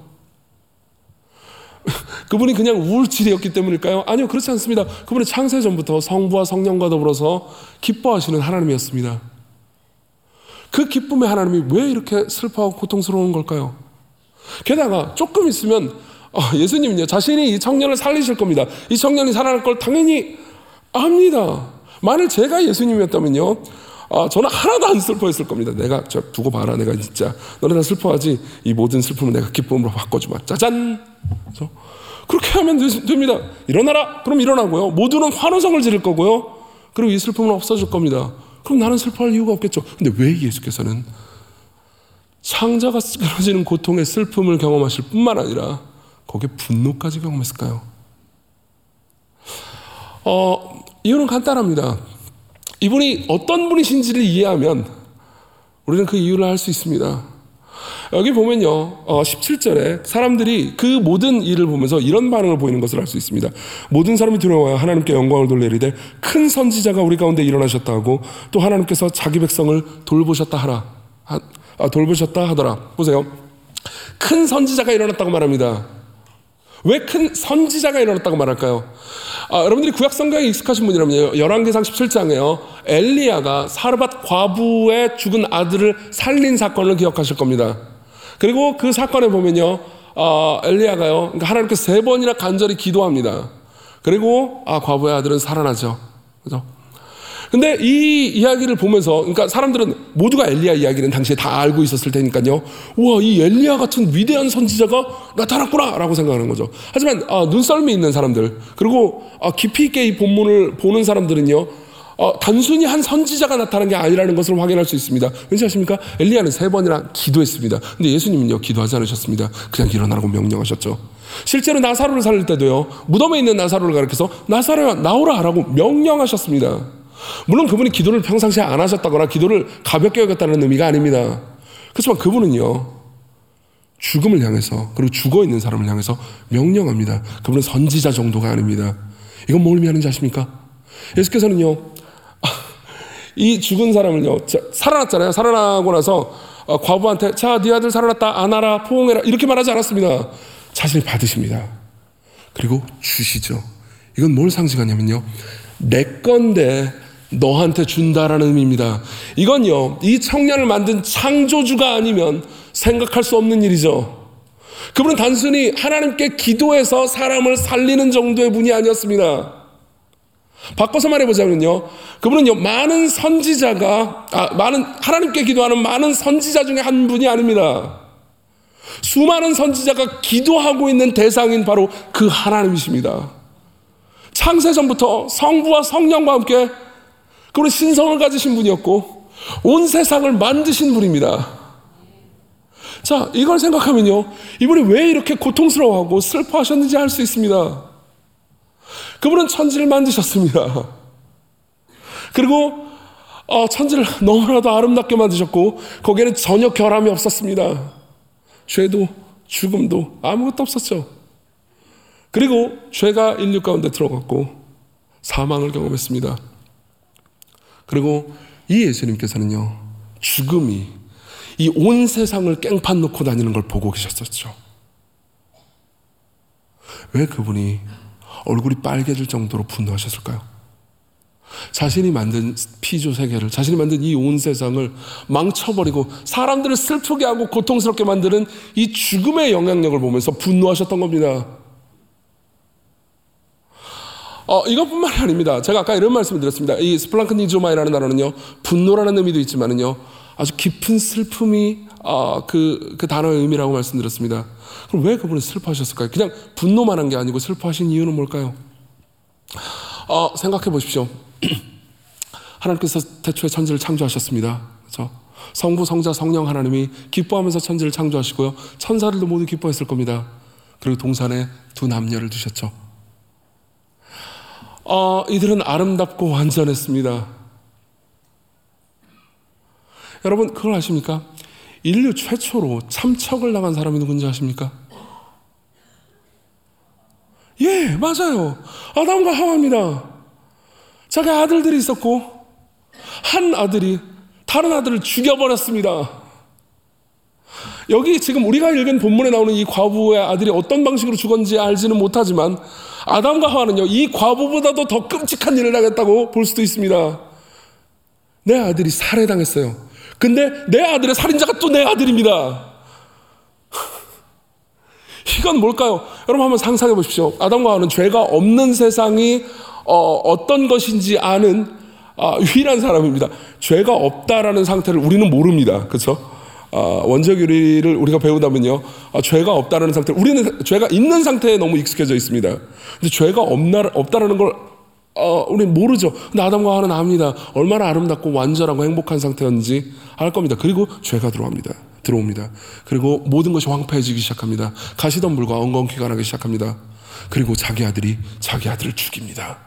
그분이 그냥 우울질이었기 때문일까요? 아니요, 그렇지 않습니다. 그분은 창세 전부터 성부와 성령과 더불어서 기뻐하시는 하나님이었습니다. 그 기쁨의 하나님이 왜 이렇게 슬퍼하고 고통스러운 걸까요? 게다가 조금 있으면 예수님은요, 자신이 이 청년을 살리실 겁니다. 이 청년이 살아날 걸 당연히 압니다. 만일 제가 예수님이었다면요, 아, 저는 하나도 안 슬퍼했을 겁니다. 내가 저 두고 봐라. 내가 진짜 너네 다 슬퍼하지. 이 모든 슬픔을 내가 기쁨으로 바꿔주마. 짜잔. 그렇죠? 그렇게 하면 됩니다. 일어나라. 그럼 일어나고요. 모두는 환호성을 지를 거고요. 그리고 이 슬픔은 없어질 겁니다. 그럼 나는 슬퍼할 이유가 없겠죠. 근데 왜 예수께서는 창자가 쓰러지는 고통의 슬픔을 경험하실 뿐만 아니라 거기에 분노까지 경험했을까요? 어, 이유는 간단합니다. 이분이 어떤 분이신지를 이해하면 우리는 그 이유를 알 수 있습니다. 여기 보면요, 어, 십칠 절에 사람들이 그 모든 일을 보면서 이런 반응을 보이는 것을 알 수 있습니다. 모든 사람이 두려워하여 하나님께 영광을 돌리리되 큰 선지자가 우리 가운데 일어나셨다 하고 또 하나님께서 자기 백성을 돌보셨다 하라. 하, 아, 돌보셨다 하더라. 보세요. 큰 선지자가 일어났다고 말합니다. 왜 큰 선지자가 일어났다고 말할까요? 아, 여러분들이 구약 성경에 익숙하신 분이라면요, 열왕기상 십칠 장에요 엘리야가 사르밧 과부의 죽은 아들을 살린 사건을 기억하실 겁니다. 그리고 그 사건에 보면요, 어, 엘리야가요, 그러니까 하나님께 세 번이나 간절히 기도합니다. 그리고 아, 과부의 아들은 살아나죠. 그죠? 근데 이 이야기를 보면서, 그러니까 사람들은 모두가 엘리야 이야기는 당시에 다 알고 있었을 테니까요, 우와, 이 엘리야 같은 위대한 선지자가 나타났구나 라고 생각하는 거죠. 하지만 아, 눈썰미 있는 사람들, 그리고 아, 깊이 있게 이 본문을 보는 사람들은요, 어, 단순히 한 선지자가 나타난 게 아니라는 것을 확인할 수 있습니다. 왠지 아십니까? 엘리야는 세 번이나 기도했습니다. 근데 예수님은요, 기도하지 않으셨습니다. 그냥 일어나라고 명령하셨죠. 실제로 나사로를 살릴 때도요, 무덤에 있는 나사로를 가리켜서 나사로야 나오라 라고 명령하셨습니다. 물론 그분이 기도를 평상시에 안 하셨다거나 기도를 가볍게 여겼다는 의미가 아닙니다. 그렇지만 그분은요, 죽음을 향해서, 그리고 죽어있는 사람을 향해서 명령합니다. 그분은 선지자 정도가 아닙니다. 이건 뭘 의미하는지 아십니까? 예수께서는요, 이 죽은 사람을요, 살아났잖아요. 살아나고 나서 과부한테 자, 네 아들 살아났다, 안아라, 포옹해라 이렇게 말하지 않았습니다. 자신이 받으십니다. 그리고 주시죠. 이건 뭘 상징하냐면요, 내 건데 너한테 준다라는 의미입니다. 이건요, 이 청년을 만든 창조주가 아니면 생각할 수 없는 일이죠. 그분은 단순히 하나님께 기도해서 사람을 살리는 정도의 분이 아니었습니다. 바꿔서 말해보자면요, 그분은요, 많은 선지자가 아, 많은 하나님께 기도하는 많은 선지자 중에 한 분이 아닙니다. 수많은 선지자가 기도하고 있는 대상인 바로 그 하나님이십니다. 창세전부터 성부와 성령과 함께 그분은 신성을 가지신 분이었고 온 세상을 만드신 분입니다. 자, 이걸 생각하면요, 이분이 왜 이렇게 고통스러워하고 슬퍼하셨는지 알 수 있습니다. 그분은 천지를 만드셨습니다. 그리고 어, 천지를 너무나도 아름답게 만드셨고 거기에는 전혀 결함이 없었습니다. 죄도 죽음도 아무것도 없었죠. 그리고 죄가 인류 가운데 들어갔고 사망을 경험했습니다. 그리고 이 예수님께서는요, 죽음이 이 온 세상을 깽판 놓고 다니는 걸 보고 계셨었죠. 왜 그분이 얼굴이 빨개질 정도로 분노하셨을까요? 자신이 만든 피조 세계를, 자신이 만든 이 온 세상을 망쳐버리고 사람들을 슬프게 하고 고통스럽게 만드는 이 죽음의 영향력을 보면서 분노하셨던 겁니다. 어, 이것뿐만이 아닙니다. 제가 아까 이런 말씀을 드렸습니다. 이 스플랑크니조마이라는 단어는요, 분노라는 의미도 있지만은요, 아주 깊은 슬픔이 어, 그, 그 단어의 의미라고 말씀드렸습니다. 그럼 왜 그분은 슬퍼하셨을까요? 그냥 분노만 한 게 아니고 슬퍼하신 이유는 뭘까요? 어, 생각해 보십시오. 하나님께서 태초에 천지를 창조하셨습니다. 그렇죠? 성부, 성자, 성령 하나님이 기뻐하면서 천지를 창조하시고요, 천사들도 모두 기뻐했을 겁니다. 그리고 동산에 두 남녀를 두셨죠. 어, 이들은 아름답고 완전했습니다. 여러분, 그걸 아십니까? 인류 최초로 참척을 당한 사람이 누군지 아십니까? 예, 맞아요. 아담과 하와입니다. 자기 아들들이 있었고 한 아들이 다른 아들을 죽여버렸습니다. 여기 지금 우리가 읽은 본문에 나오는 이 과부의 아들이 어떤 방식으로 죽었는지 알지는 못하지만 아담과 하와는요, 이 과부보다도 더 끔찍한 일을 당했다고 볼 수도 있습니다. 내 아들이 살해당했어요. 근데 내 아들의 살인자가 또 내 아들입니다. 이건 뭘까요? 여러분 한번 상상해 보십시오. 아담과 하와는 죄가 없는 세상이 어, 어떤 것인지 아는 어, 유일한 사람입니다. 죄가 없다라는 상태를 우리는 모릅니다. 그렇죠? 어, 원죄 교리를 우리가 배우다면요, 어, 죄가 없다라는 상태, 우리는 죄가 있는 상태에 너무 익숙해져 있습니다. 근데 죄가 없나, 없다라는 걸 어, 우리는 모르죠. 근데 아담과 하와는 압니다. 얼마나 아름답고 완전하고 행복한 상태였는지 알 겁니다. 그리고 죄가 들어옵니다. 들어옵니다. 그리고 모든 것이 황폐해지기 시작합니다. 가시덤불과 엉겅퀴가 나기 시작합니다. 그리고 자기 아들이 자기 아들을 죽입니다.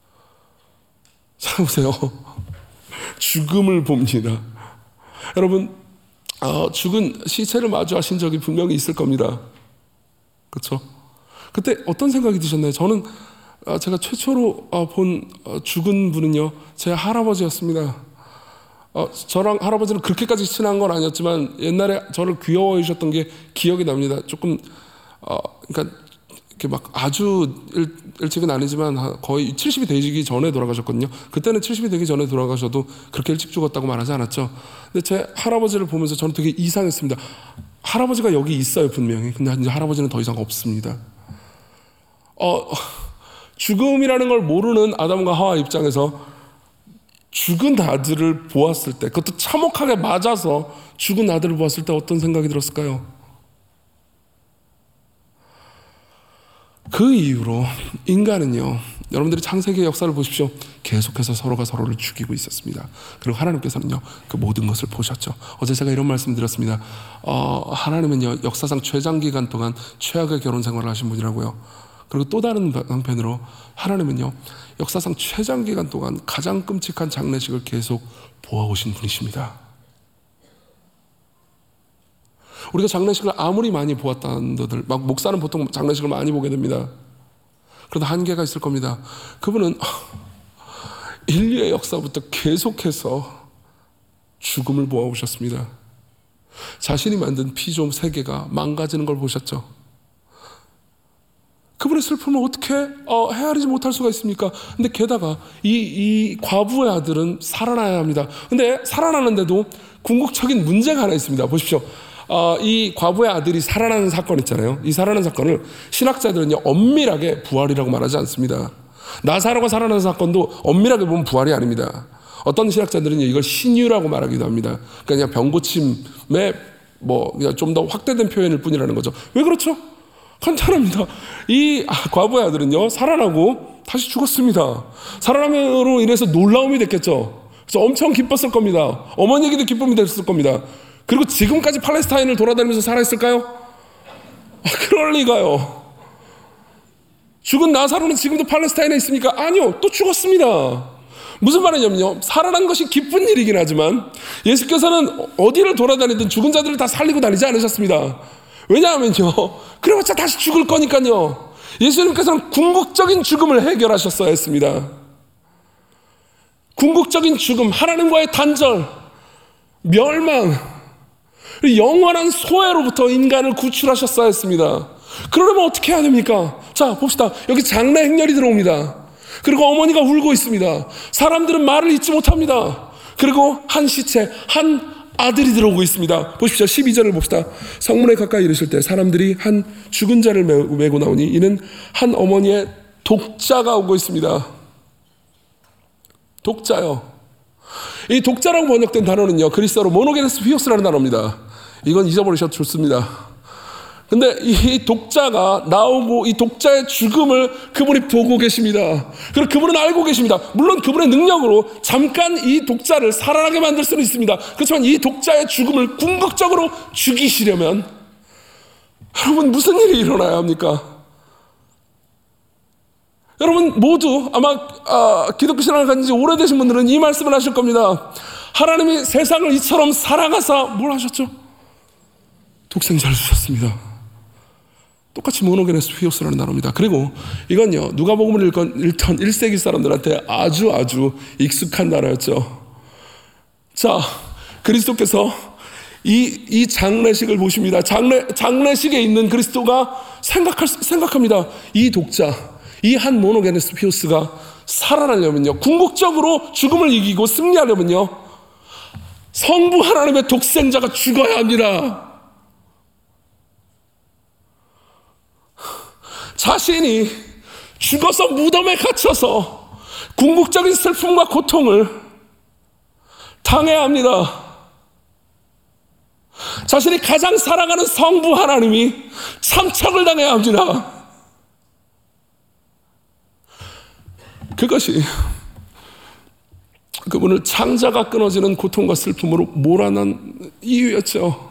자, 보세요. 죽음을 봅니다. 여러분, 어, 죽은 시체를 마주하신 적이 분명히 있을 겁니다. 그렇죠? 그때 어떤 생각이 드셨나요? 저는 어, 제가 최초로 어, 본 어, 죽은 분은요, 제 할아버지였습니다. 어, 저랑 할아버지는 그렇게까지 친한 건 아니었지만 옛날에 저를 귀여워해 주셨던 게 기억이 납니다. 조금 어, 그러니까 이렇게 막 아주 일, 일찍은 아니지만 거의 칠십이 되기 전에 돌아가셨거든요. 그때는 칠십이 되기 전에 돌아가셔도 그렇게 일찍 죽었다고 말하지 않았죠. 근데 제 할아버지를 보면서 저는 되게 이상했습니다. 할아버지가 여기 있어요, 분명히. 근데 이제 할아버지는 더 이상 없습니다. 어, 죽음이라는 걸 모르는 아담과 하와 입장에서 죽은 아들을 보았을 때, 그것도 참혹하게 맞아서 죽은 아들을 보았을 때 어떤 생각이 들었을까요? 그 이후로 인간은요, 여러분들이 창세기의 역사를 보십시오. 계속해서 서로가 서로를 죽이고 있었습니다. 그리고 하나님께서는요, 그 모든 것을 보셨죠. 어제 제가 이런 말씀 드렸습니다. 어, 하나님은요, 역사상 최장기간 동안 최악의 결혼 생활을 하신 분이라고요. 그리고 또 다른 방편으로 하나님은요, 역사상 최장기간 동안 가장 끔찍한 장례식을 계속 보아오신 분이십니다. 우리가 장례식을 아무리 많이 보았다는들, 막 목사는 보통 장례식을 많이 보게 됩니다. 그러나 한계가 있을 겁니다. 그분은 인류의 역사부터 계속해서 죽음을 보아오셨습니다. 자신이 만든 피조물 세계가 망가지는 걸 보셨죠. 그분의 슬픔을 어떻게 어, 헤아리지 못할 수가 있습니까? 근데 게다가 이, 이 과부의 아들은 살아나야 합니다. 근데 살아나는데도 궁극적인 문제가 하나 있습니다. 보십시오. 어, 이 과부의 아들이 살아나는 사건 있잖아요. 이 살아나는 사건을 신학자들은요, 엄밀하게 부활이라고 말하지 않습니다. 나사로가 살아나는 사건도 엄밀하게 보면 부활이 아닙니다. 어떤 신학자들은 이걸 신유라고 말하기도 합니다. 그러니까 그냥 병고침의 뭐 그냥 좀 더 확대된 표현일 뿐이라는 거죠. 왜 그렇죠? 간단합니다. 이 과부의 아들은요, 살아나고 다시 죽었습니다. 살아남으로 인해서 놀라움이 됐겠죠. 그래서 엄청 기뻤을 겁니다. 어머니에게도 기쁨이 됐을 겁니다. 그리고 지금까지 팔레스타인을 돌아다니면서 살아있을까요? 아, 그럴 리가요. 죽은 나사로는 지금도 팔레스타인에 있습니까? 아니요, 또 죽었습니다. 무슨 말이냐면요, 살아난 것이 기쁜 일이긴 하지만 예수께서는 어디를 돌아다니든 죽은 자들을 다 살리고 다니지 않으셨습니다. 왜냐하면요, 그래봤자 다시 죽을 거니까요. 예수님께서는 궁극적인 죽음을 해결하셨어야 했습니다. 궁극적인 죽음, 하나님과의 단절, 멸망, 영원한 소외로부터 인간을 구출하셨어야 했습니다. 그러려면 어떻게 해야 됩니까? 자, 봅시다. 여기 장례 행렬이 들어옵니다. 그리고 어머니가 울고 있습니다. 사람들은 말을 잇지 못합니다. 그리고 한 시체, 한 아들이 들어오고 있습니다. 보십시오. 십이 절을 봅시다. 성문에 가까이 이르실 때 사람들이 한 죽은 자를 메고 나오니 이는 한 어머니의 독자가 오고 있습니다. 독자요. 이 독자라고 번역된 단어는요, 그리스어로 모노게네스 휘오스라는 단어입니다. 이건 잊어버리셔도 좋습니다. 근데 이 독자가 나오고 이 독자의 죽음을 그분이 보고 계십니다. 그리고 그분은 알고 계십니다. 물론 그분의 능력으로 잠깐 이 독자를 살아나게 만들 수는 있습니다. 그렇지만 이 독자의 죽음을 궁극적으로 죽이시려면 여러분 무슨 일이 일어나야 합니까? 여러분 모두 아마 아, 기독교 신앙을 가진 지 오래되신 분들은 이 말씀을 하실 겁니다. 하나님이 세상을 이처럼 사랑하사 뭘 하셨죠? 독생자를 주셨습니다. 똑같이 모노게네스 휘오스라는 단어입니다. 그리고 이건요, 누가복음을 읽던, 읽던 일 세기 사람들한테 아주 아주 익숙한 단어였죠. 자, 그리스도께서 이, 이 장례식을 보십니다. 장례, 장례식에 있는 그리스도가 생각할, 생각합니다. 이 독자, 이 한 모노게네스 휘오스가 살아나려면요, 궁극적으로 죽음을 이기고 승리하려면요, 성부 하나님의 독생자가 죽어야 합니다. 자신이 죽어서 무덤에 갇혀서 궁극적인 슬픔과 고통을 당해야 합니다. 자신이 가장 사랑하는 성부 하나님이 참척을 당해야 합니다. 그것이 그분을 창자가 끊어지는 고통과 슬픔으로 몰아난 이유였죠.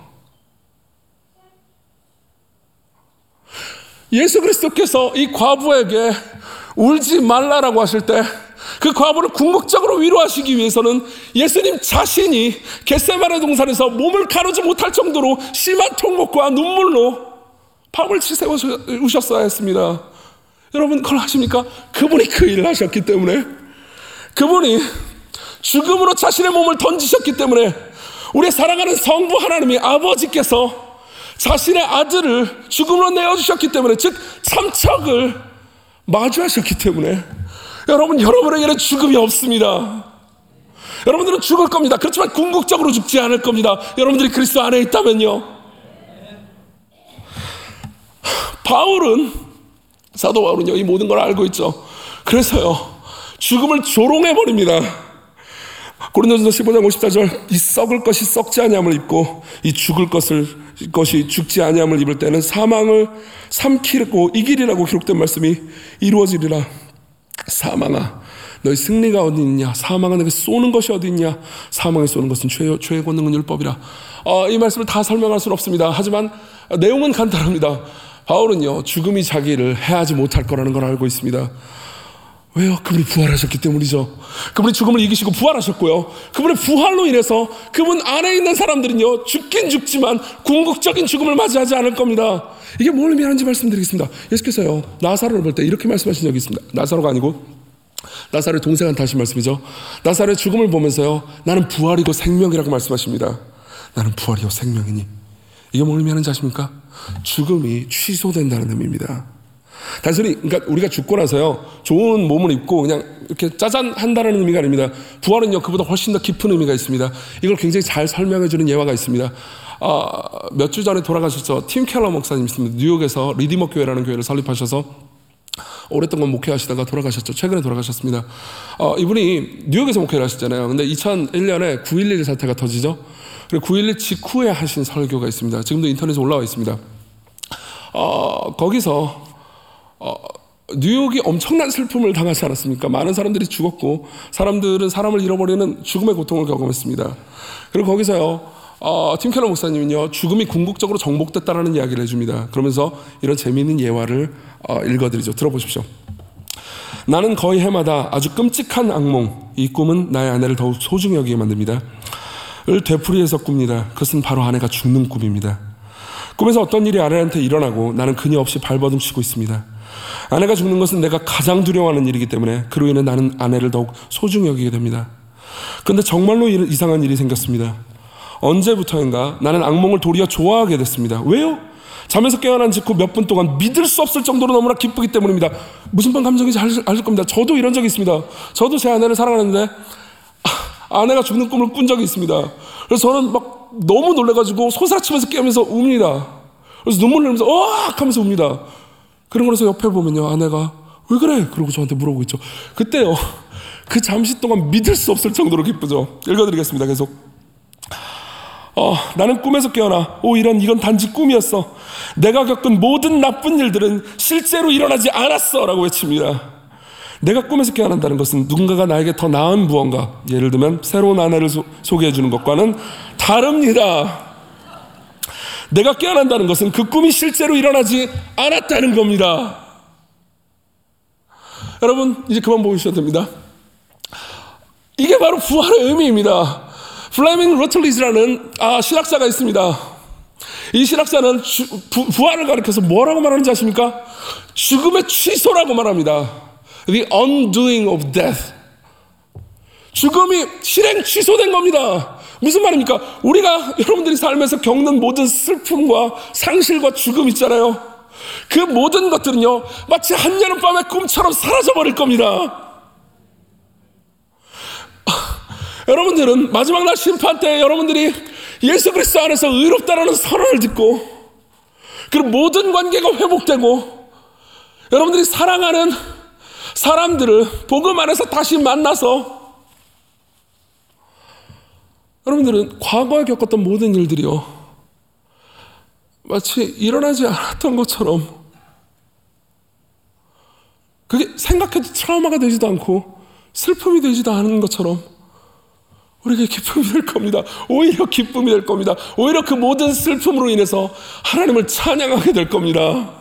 예수 그리스도께서 이 과부에게 울지 말라라고 하실 때 그 과부를 궁극적으로 위로하시기 위해서는 예수님 자신이 겟세마네 동산에서 몸을 가누지 못할 정도로 심한 통곡과 눈물로 밤을 치새우셨어야 했습니다. 여러분 그걸 아십니까? 그분이 그 일을 하셨기 때문에, 그분이 죽음으로 자신의 몸을 던지셨기 때문에 우리의 사랑하는 성부 하나님이 아버지께서 자신의 아들을 죽음으로 내어주셨기 때문에, 즉 참척을 마주하셨기 때문에 여러분, 여러분에게는 죽음이 없습니다. 여러분들은 죽을 겁니다. 그렇지만 궁극적으로 죽지 않을 겁니다. 여러분들이 그리스도 안에 있다면요. 바울은, 사도 바울은요, 이 모든 걸 알고 있죠. 그래서요, 죽음을 조롱해버립니다. 고린도전서 십오 장 오십사 절, 이 썩을 것이 썩지 아니함을 입고 이 죽을 것을 것이 죽지 아니함을 입을 때는 사망을 삼키고 이기리라고 기록된 말씀이 이루어지리라. 사망아, 너희 승리가 어디 있냐? 사망아, 내가 쏘는 것이 어디 있냐? 사망에 쏘는 것은 죄의, 죄의 권능은 율법이라. 어, 이 말씀을 다 설명할 수는 없습니다. 하지만 내용은 간단합니다. 바울은요, 죽음이 자기를 해하지 못할 거라는 걸 알고 있습니다. 왜요? 그분이 부활하셨기 때문이죠. 그분이 죽음을 이기시고 부활하셨고요, 그분의 부활로 인해서 그분 안에 있는 사람들은요, 죽긴 죽지만 궁극적인 죽음을 맞이하지 않을 겁니다. 이게 뭘 의미하는지 말씀드리겠습니다. 예수께서요, 나사로를 볼 때 이렇게 말씀하신 적이 있습니다. 나사로가 아니고 나사로의 동생한테 하신 말씀이죠. 나사로의 죽음을 보면서요, 나는 부활이고 생명이라고 말씀하십니다. 나는 부활이요 생명이니. 이게 뭘 의미하는지 아십니까? 죽음이 취소된다는 의미입니다. 단순히, 그러니까 우리가 죽고 나서요, 좋은 몸을 입고 그냥 이렇게 짜잔 한다는 의미가 아닙니다. 부활은요, 그보다 훨씬 더 깊은 의미가 있습니다. 이걸 굉장히 잘 설명해주는 예화가 있습니다. 아, 몇 주 전에 돌아가셨죠. 팀 켈러 목사님 있습니다. 뉴욕에서 리디머 교회라는 교회를 설립하셔서 오랫동안 목회하시다가 돌아가셨죠. 최근에 돌아가셨습니다. 어, 이분이 뉴욕에서 목회를 하셨잖아요. 근데 이천일 년에 구일일 사태가 터지죠. 그리고 구일일 직후에 하신 설교가 있습니다. 지금도 인터넷에 올라와 있습니다. 어, 거기서 어, 뉴욕이 엄청난 슬픔을 당하지 않았습니까? 많은 사람들이 죽었고, 사람들은 사람을 잃어버리는 죽음의 고통을 경험했습니다. 그리고 거기서요, 어, 팀 켈러 목사님은요, 죽음이 궁극적으로 정복됐다라는 이야기를 해줍니다. 그러면서 이런 재미있는 예화를 어, 읽어드리죠. 들어보십시오. 나는 거의 해마다 아주 끔찍한 악몽, 이 꿈은 나의 아내를 더욱 소중히 여기게 만듭니다. 을 되풀이해서 꿉니다. 그것은 바로 아내가 죽는 꿈입니다. 꿈에서 어떤 일이 아내한테 일어나고 나는 그녀 없이 발버둥 치고 있습니다. 아내가 죽는 것은 내가 가장 두려워하는 일이기 때문에 그로 인해 나는 아내를 더욱 소중히 여기게 됩니다. 그런데 정말로 이상한 일이 생겼습니다. 언제부터인가 나는 악몽을 도리어 좋아하게 됐습니다. 왜요? 잠에서 깨어난 직후 몇 분 동안 믿을 수 없을 정도로 너무나 기쁘기 때문입니다. 무슨 감정인지 아실, 아실 겁니다. 저도 이런 적이 있습니다. 저도 제 아내를 사랑하는데 아, 아내가 죽는 꿈을 꾼 적이 있습니다. 그래서 저는 막 너무 놀래가지고 솟아치면서 깨면서 웁니다. 그래서 눈물 흘리면서 어악 하면서 웁니다. 그러고 나서 옆에 보면요, 아내가 왜 그래? 그러고 저한테 물어보고 있죠. 그때요, 그 잠시 동안 믿을 수 없을 정도로 기쁘죠. 읽어드리겠습니다. 계속. 어, 나는 꿈에서 깨어나 오 이런 이건 단지 꿈이었어. 내가 겪은 모든 나쁜 일들은 실제로 일어나지 않았어 라고 외칩니다. 내가 꿈에서 깨어난다는 것은 누군가가 나에게 더 나은 무언가, 예를 들면 새로운 아내를 소, 소개해 주는 것과는 다릅니다. 내가 깨어난다는 것은 그 꿈이 실제로 일어나지 않았다는 겁니다. 여러분 이제 그만 보셔도 됩니다. 이게 바로 부활의 의미입니다. 플레밍 로틀리즈라는 아, 신학자가 있습니다. 이 신학자는 주, 부, 부활을 가리켜서 뭐라고 말하는지 아십니까? 죽음의 취소라고 말합니다. The undoing of death. 죽음이 실행 취소된 겁니다. 무슨 말입니까? 우리가 여러분들이 살면서 겪는 모든 슬픔과 상실과 죽음 있잖아요. 그 모든 것들은요, 마치 한여름밤의 꿈처럼 사라져버릴 겁니다. 여러분들은 마지막 날 심판 때 여러분들이 예수 그리스도 안에서 의롭다라는 선언을 듣고, 그리고 모든 관계가 회복되고, 여러분들이 사랑하는 사람들을 복음 안에서 다시 만나서, 여러분들은 과거에 겪었던 모든 일들이요 마치 일어나지 않았던 것처럼, 그게 생각해도 트라우마가 되지도 않고 슬픔이 되지도 않은 것처럼 우리에게 기쁨이 될 겁니다. 오히려 기쁨이 될 겁니다. 오히려 그 모든 슬픔으로 인해서 하나님을 찬양하게 될 겁니다.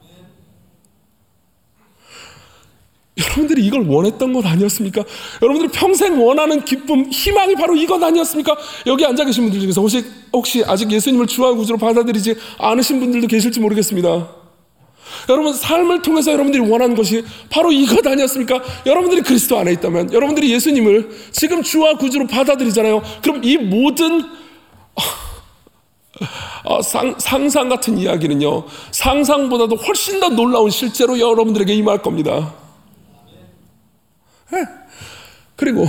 여러분들이 이걸 원했던 것 아니었습니까? 여러분들이 평생 원하는 기쁨, 희망이 바로 이것 아니었습니까? 여기 앉아 계신 분들 중에서 혹시, 혹시 아직 예수님을 주와 구주로 받아들이지 않으신 분들도 계실지 모르겠습니다. 여러분, 삶을 통해서 여러분들이 원하는 것이 바로 이것 아니었습니까? 여러분들이 그리스도 안에 있다면, 여러분들이 예수님을 지금 주와 구주로 받아들이잖아요. 그럼 이 모든 어, 상, 상상 같은 이야기는요, 상상보다도 훨씬 더 놀라운 실제로 여러분들에게 임할 겁니다. 네. 그리고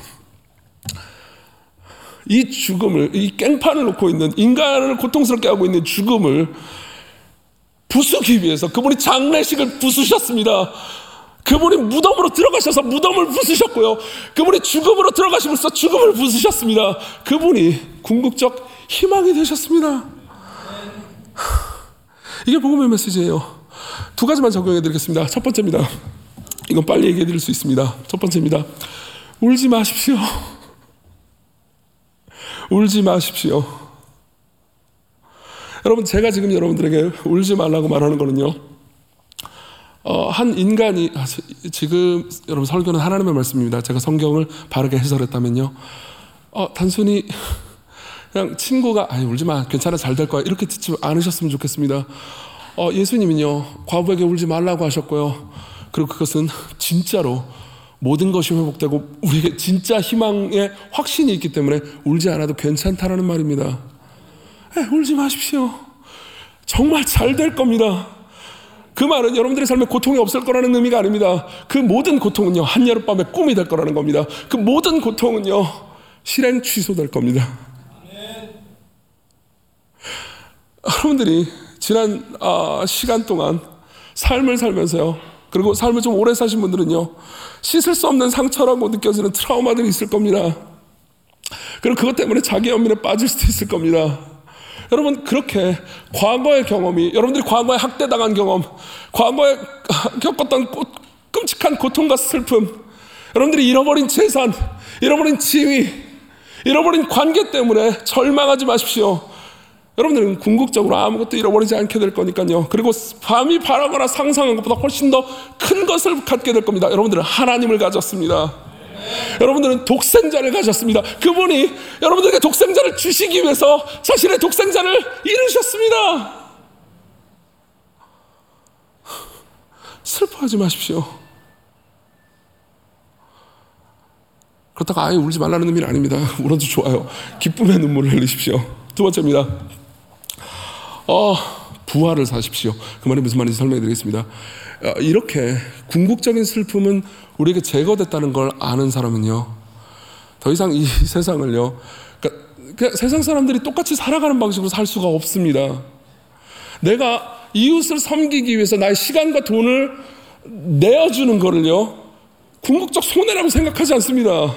이 죽음을, 이 깽판을 놓고 있는, 인간을 고통스럽게 하고 있는 죽음을 부수기 위해서 그분이 장례식을 부수셨습니다. 그분이 무덤으로 들어가셔서 무덤을 부수셨고요, 그분이 죽음으로 들어가시면서 죽음을 부수셨습니다. 그분이 궁극적 희망이 되셨습니다. 이게 복음의 메시지예요. 두 가지만 적용해 드리겠습니다. 첫 번째입니다. 이건 빨리 얘기해 드릴 수 있습니다. 첫 번째입니다. 울지 마십시오. 울지 마십시오. 여러분, 제가 지금 여러분들에게 울지 말라고 말하는 거는요, 어, 한 인간이, 아, 지금 여러분 설교는 하나님의 말씀입니다. 제가 성경을 바르게 해설했다면요, 어, 단순히 그냥 친구가 아니 울지 마, 괜찮아, 잘 될 거야, 이렇게 듣지 않으셨으면 좋겠습니다. 어, 예수님은요, 과부에게 울지 말라고 하셨고요, 그리고 그것은 진짜로 모든 것이 회복되고 우리에게 진짜 희망의 확신이 있기 때문에 울지 않아도 괜찮다라는 말입니다. 에, 울지 마십시오. 정말 잘 될 겁니다. 그 말은 여러분들의 삶에 고통이 없을 거라는 의미가 아닙니다. 그 모든 고통은요, 한여름밤의 꿈이 될 거라는 겁니다. 그 모든 고통은요, 실행 취소될 겁니다. 여러분들이 지난 아, 시간 동안 삶을 살면서요, 그리고 삶을 좀 오래 사신 분들은요, 씻을 수 없는 상처라고 느껴지는 트라우마들이 있을 겁니다. 그리고 그것 때문에 자기 연민에 빠질 수도 있을 겁니다. 여러분, 그렇게 과거의 경험이, 여러분들이 과거에 학대당한 경험, 과거에 겪었던 끔찍한 고통과 슬픔, 여러분들이 잃어버린 재산, 잃어버린 지위, 잃어버린 관계 때문에 절망하지 마십시오. 여러분들은 궁극적으로 아무것도 잃어버리지 않게 될 거니까요. 그리고 밤이 바라거나 상상한 것보다 훨씬 더 큰 것을 갖게 될 겁니다. 여러분들은 하나님을 가졌습니다. 네. 여러분들은 독생자를 가졌습니다. 그분이 여러분들에게 독생자를 주시기 위해서 자신의 독생자를 이루셨습니다. 슬퍼하지 마십시오. 그렇다고 아예 울지 말라는 의미는 아닙니다. 울어도 좋아요. 기쁨의 눈물을 흘리십시오. 두 번째입니다. 어, 부활을 사십시오. 그 말이 무슨 말인지 설명해 드리겠습니다. 어, 이렇게 궁극적인 슬픔은 우리에게 제거됐다는 걸 아는 사람은요, 더 이상 이 세상을요, 그러니까, 그러니까 세상 사람들이 똑같이 살아가는 방식으로 살 수가 없습니다. 내가 이웃을 섬기기 위해서 나의 시간과 돈을 내어주는 거를요, 궁극적 손해라고 생각하지 않습니다.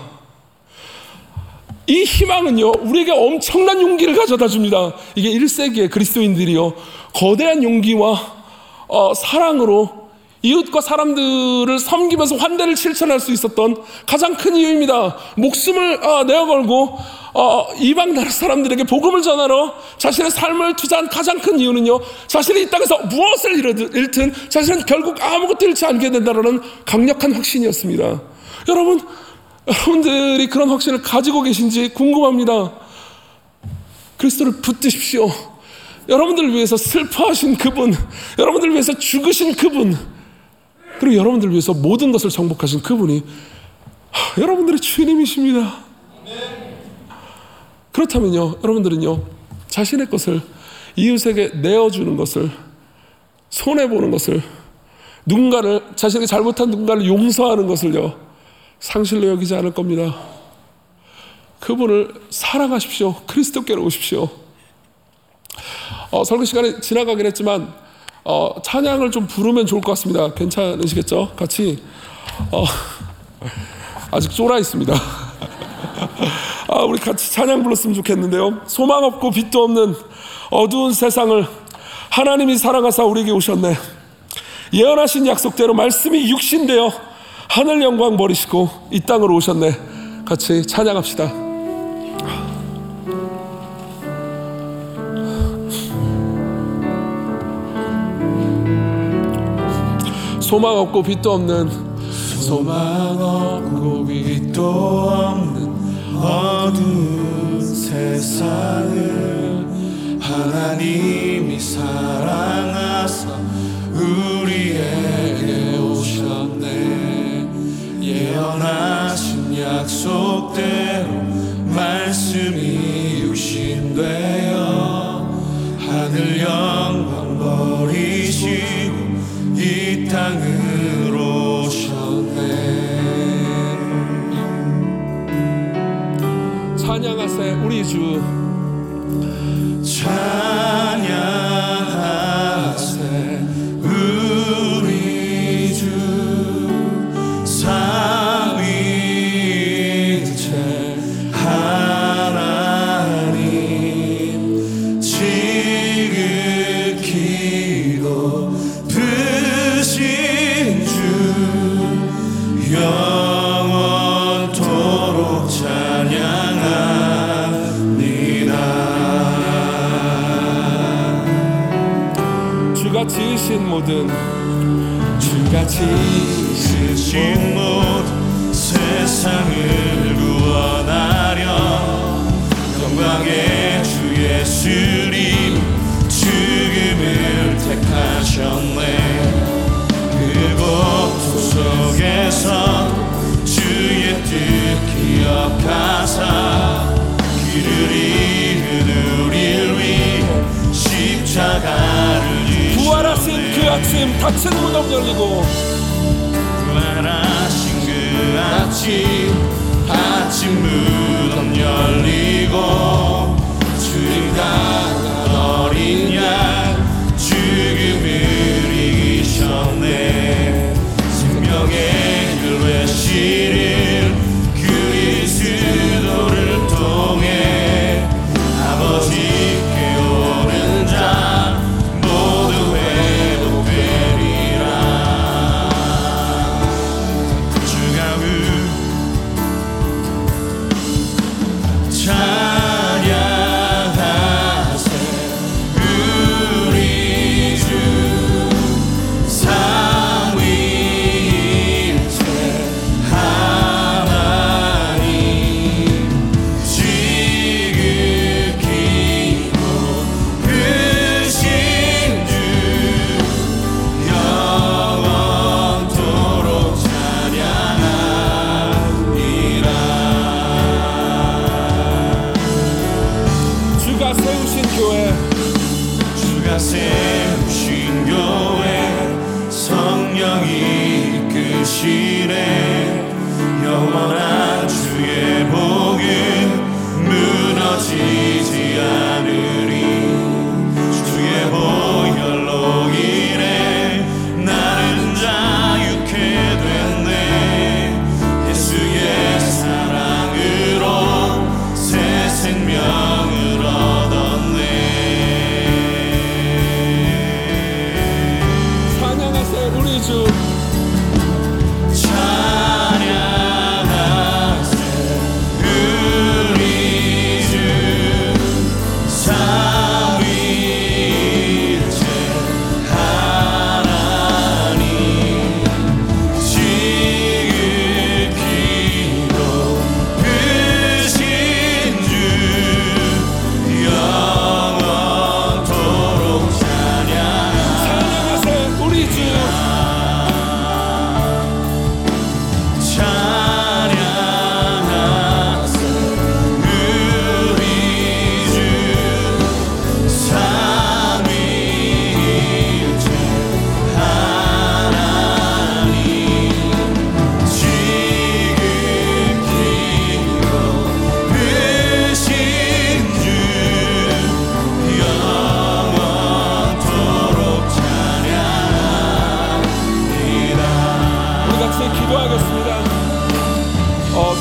이 희망은요, 우리에게 엄청난 용기를 가져다 줍니다. 이게 일 세기의 그리스도인들이요, 거대한 용기와 어, 사랑으로 이웃과 사람들을 섬기면서 환대를 실천할 수 있었던 가장 큰 이유입니다. 목숨을 어, 내어걸고 어, 이방 나라 사람들에게 복음을 전하러 자신의 삶을 투자한 가장 큰 이유는요, 자신이 이 땅에서 무엇을 잃든 자신은 결국 아무것도 잃지 않게 된다는 강력한 확신이었습니다. 여러분, 여러분들이 그런 확신을 가지고 계신지 궁금합니다. 그리스도를 붙드십시오. 여러분들을 위해서 슬퍼하신 그분, 여러분들을 위해서 죽으신 그분, 그리고 여러분들을 위해서 모든 것을 정복하신 그분이 하, 여러분들의 주님이십니다. 그렇다면요, 여러분들은요, 자신의 것을 이웃에게 내어주는 것을, 손해보는 것을, 누군가를, 자신이 잘못한 누군가를 용서하는 것을요, 상실로 여기지 않을 겁니다. 그분을 사랑하십시오. 그리스도께로 오십시오. 어, 설교 시간이 지나가긴 했지만 어, 찬양을 좀 부르면 좋을 것 같습니다. 괜찮으시겠죠? 같이 어, 아직 쫄아 있습니다. 아, 우리 같이 찬양 불렀으면 좋겠는데요. 소망 없고 빛도 없는 어두운 세상을 하나님이 사랑하사 우리에게 오셨네. 예언하신 약속대로 말씀이 육신되어 하늘 영광 버리시고 이 땅으로 오셨네. 같이 찬양합시다. 소망 없고 빛도 없는 소망 없고 빛도 없는 어두운 세상을 하나님이 사랑하사 우리에게 오셨네. 예언하신 약속대로 말씀이 육신되어 하늘 영광 버리시고 이 땅으로 오셨네. 찬양하세 우리 주 찬양하세 우리 주 삼위일체 하나님 지극히 높으신 주 영원토록 찬양합니다. 주가 지으신 모든 주가 지으신 모든 세상을 구원하려 영광의 주 예수님 죽음을 택하셨네. 그 고통 속에서 주의 뜻 기억하사 그를 잃은 우리를 위해 십자가를 부활하신 그 아침 닫힌 무덤 열리고 부활하신 그 아침 닫힌 무덤 열리고 주님 당한 어린 양 죽음을 이기셨네. 생명의 그 외치를 그리스도를 통해 아버지께 오는 자 모두 회복되리라. 주가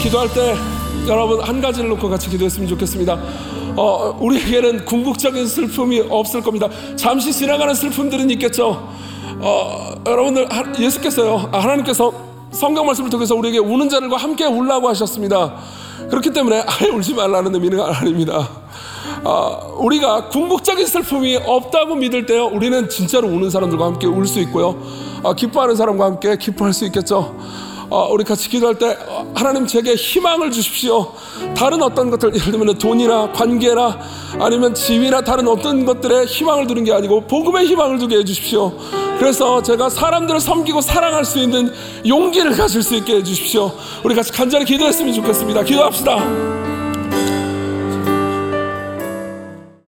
기도할 때 여러분 한 가지를 놓고 같이 기도했으면 좋겠습니다. 어, 우리에게는 궁극적인 슬픔이 없을 겁니다. 잠시 지나가는 슬픔들은 있겠죠. 어, 여러분들 예수께서요, 하나님께서 성경 말씀을 통해서 우리에게 우는 자들과 함께 울라고 하셨습니다. 그렇기 때문에 아예 울지 말라는 의미는 아닙니다. 어, 우리가 궁극적인 슬픔이 없다고 믿을 때요, 우리는 진짜로 우는 사람들과 함께 울 수 있고요, 어, 기뻐하는 사람과 함께 기뻐할 수 있겠죠. 어, 우리 같이 기도할 때 어, 하나님 제게 희망을 주십시오. 다른 어떤 것들, 예를 들면 돈이나 관계나 아니면 지위나 다른 어떤 것들에 희망을 두는 게 아니고 복음에 희망을 두게 해주십시오. 그래서 제가 사람들을 섬기고 사랑할 수 있는 용기를 가질 수 있게 해주십시오. 우리 같이 간절히 기도했으면 좋겠습니다. 기도합시다.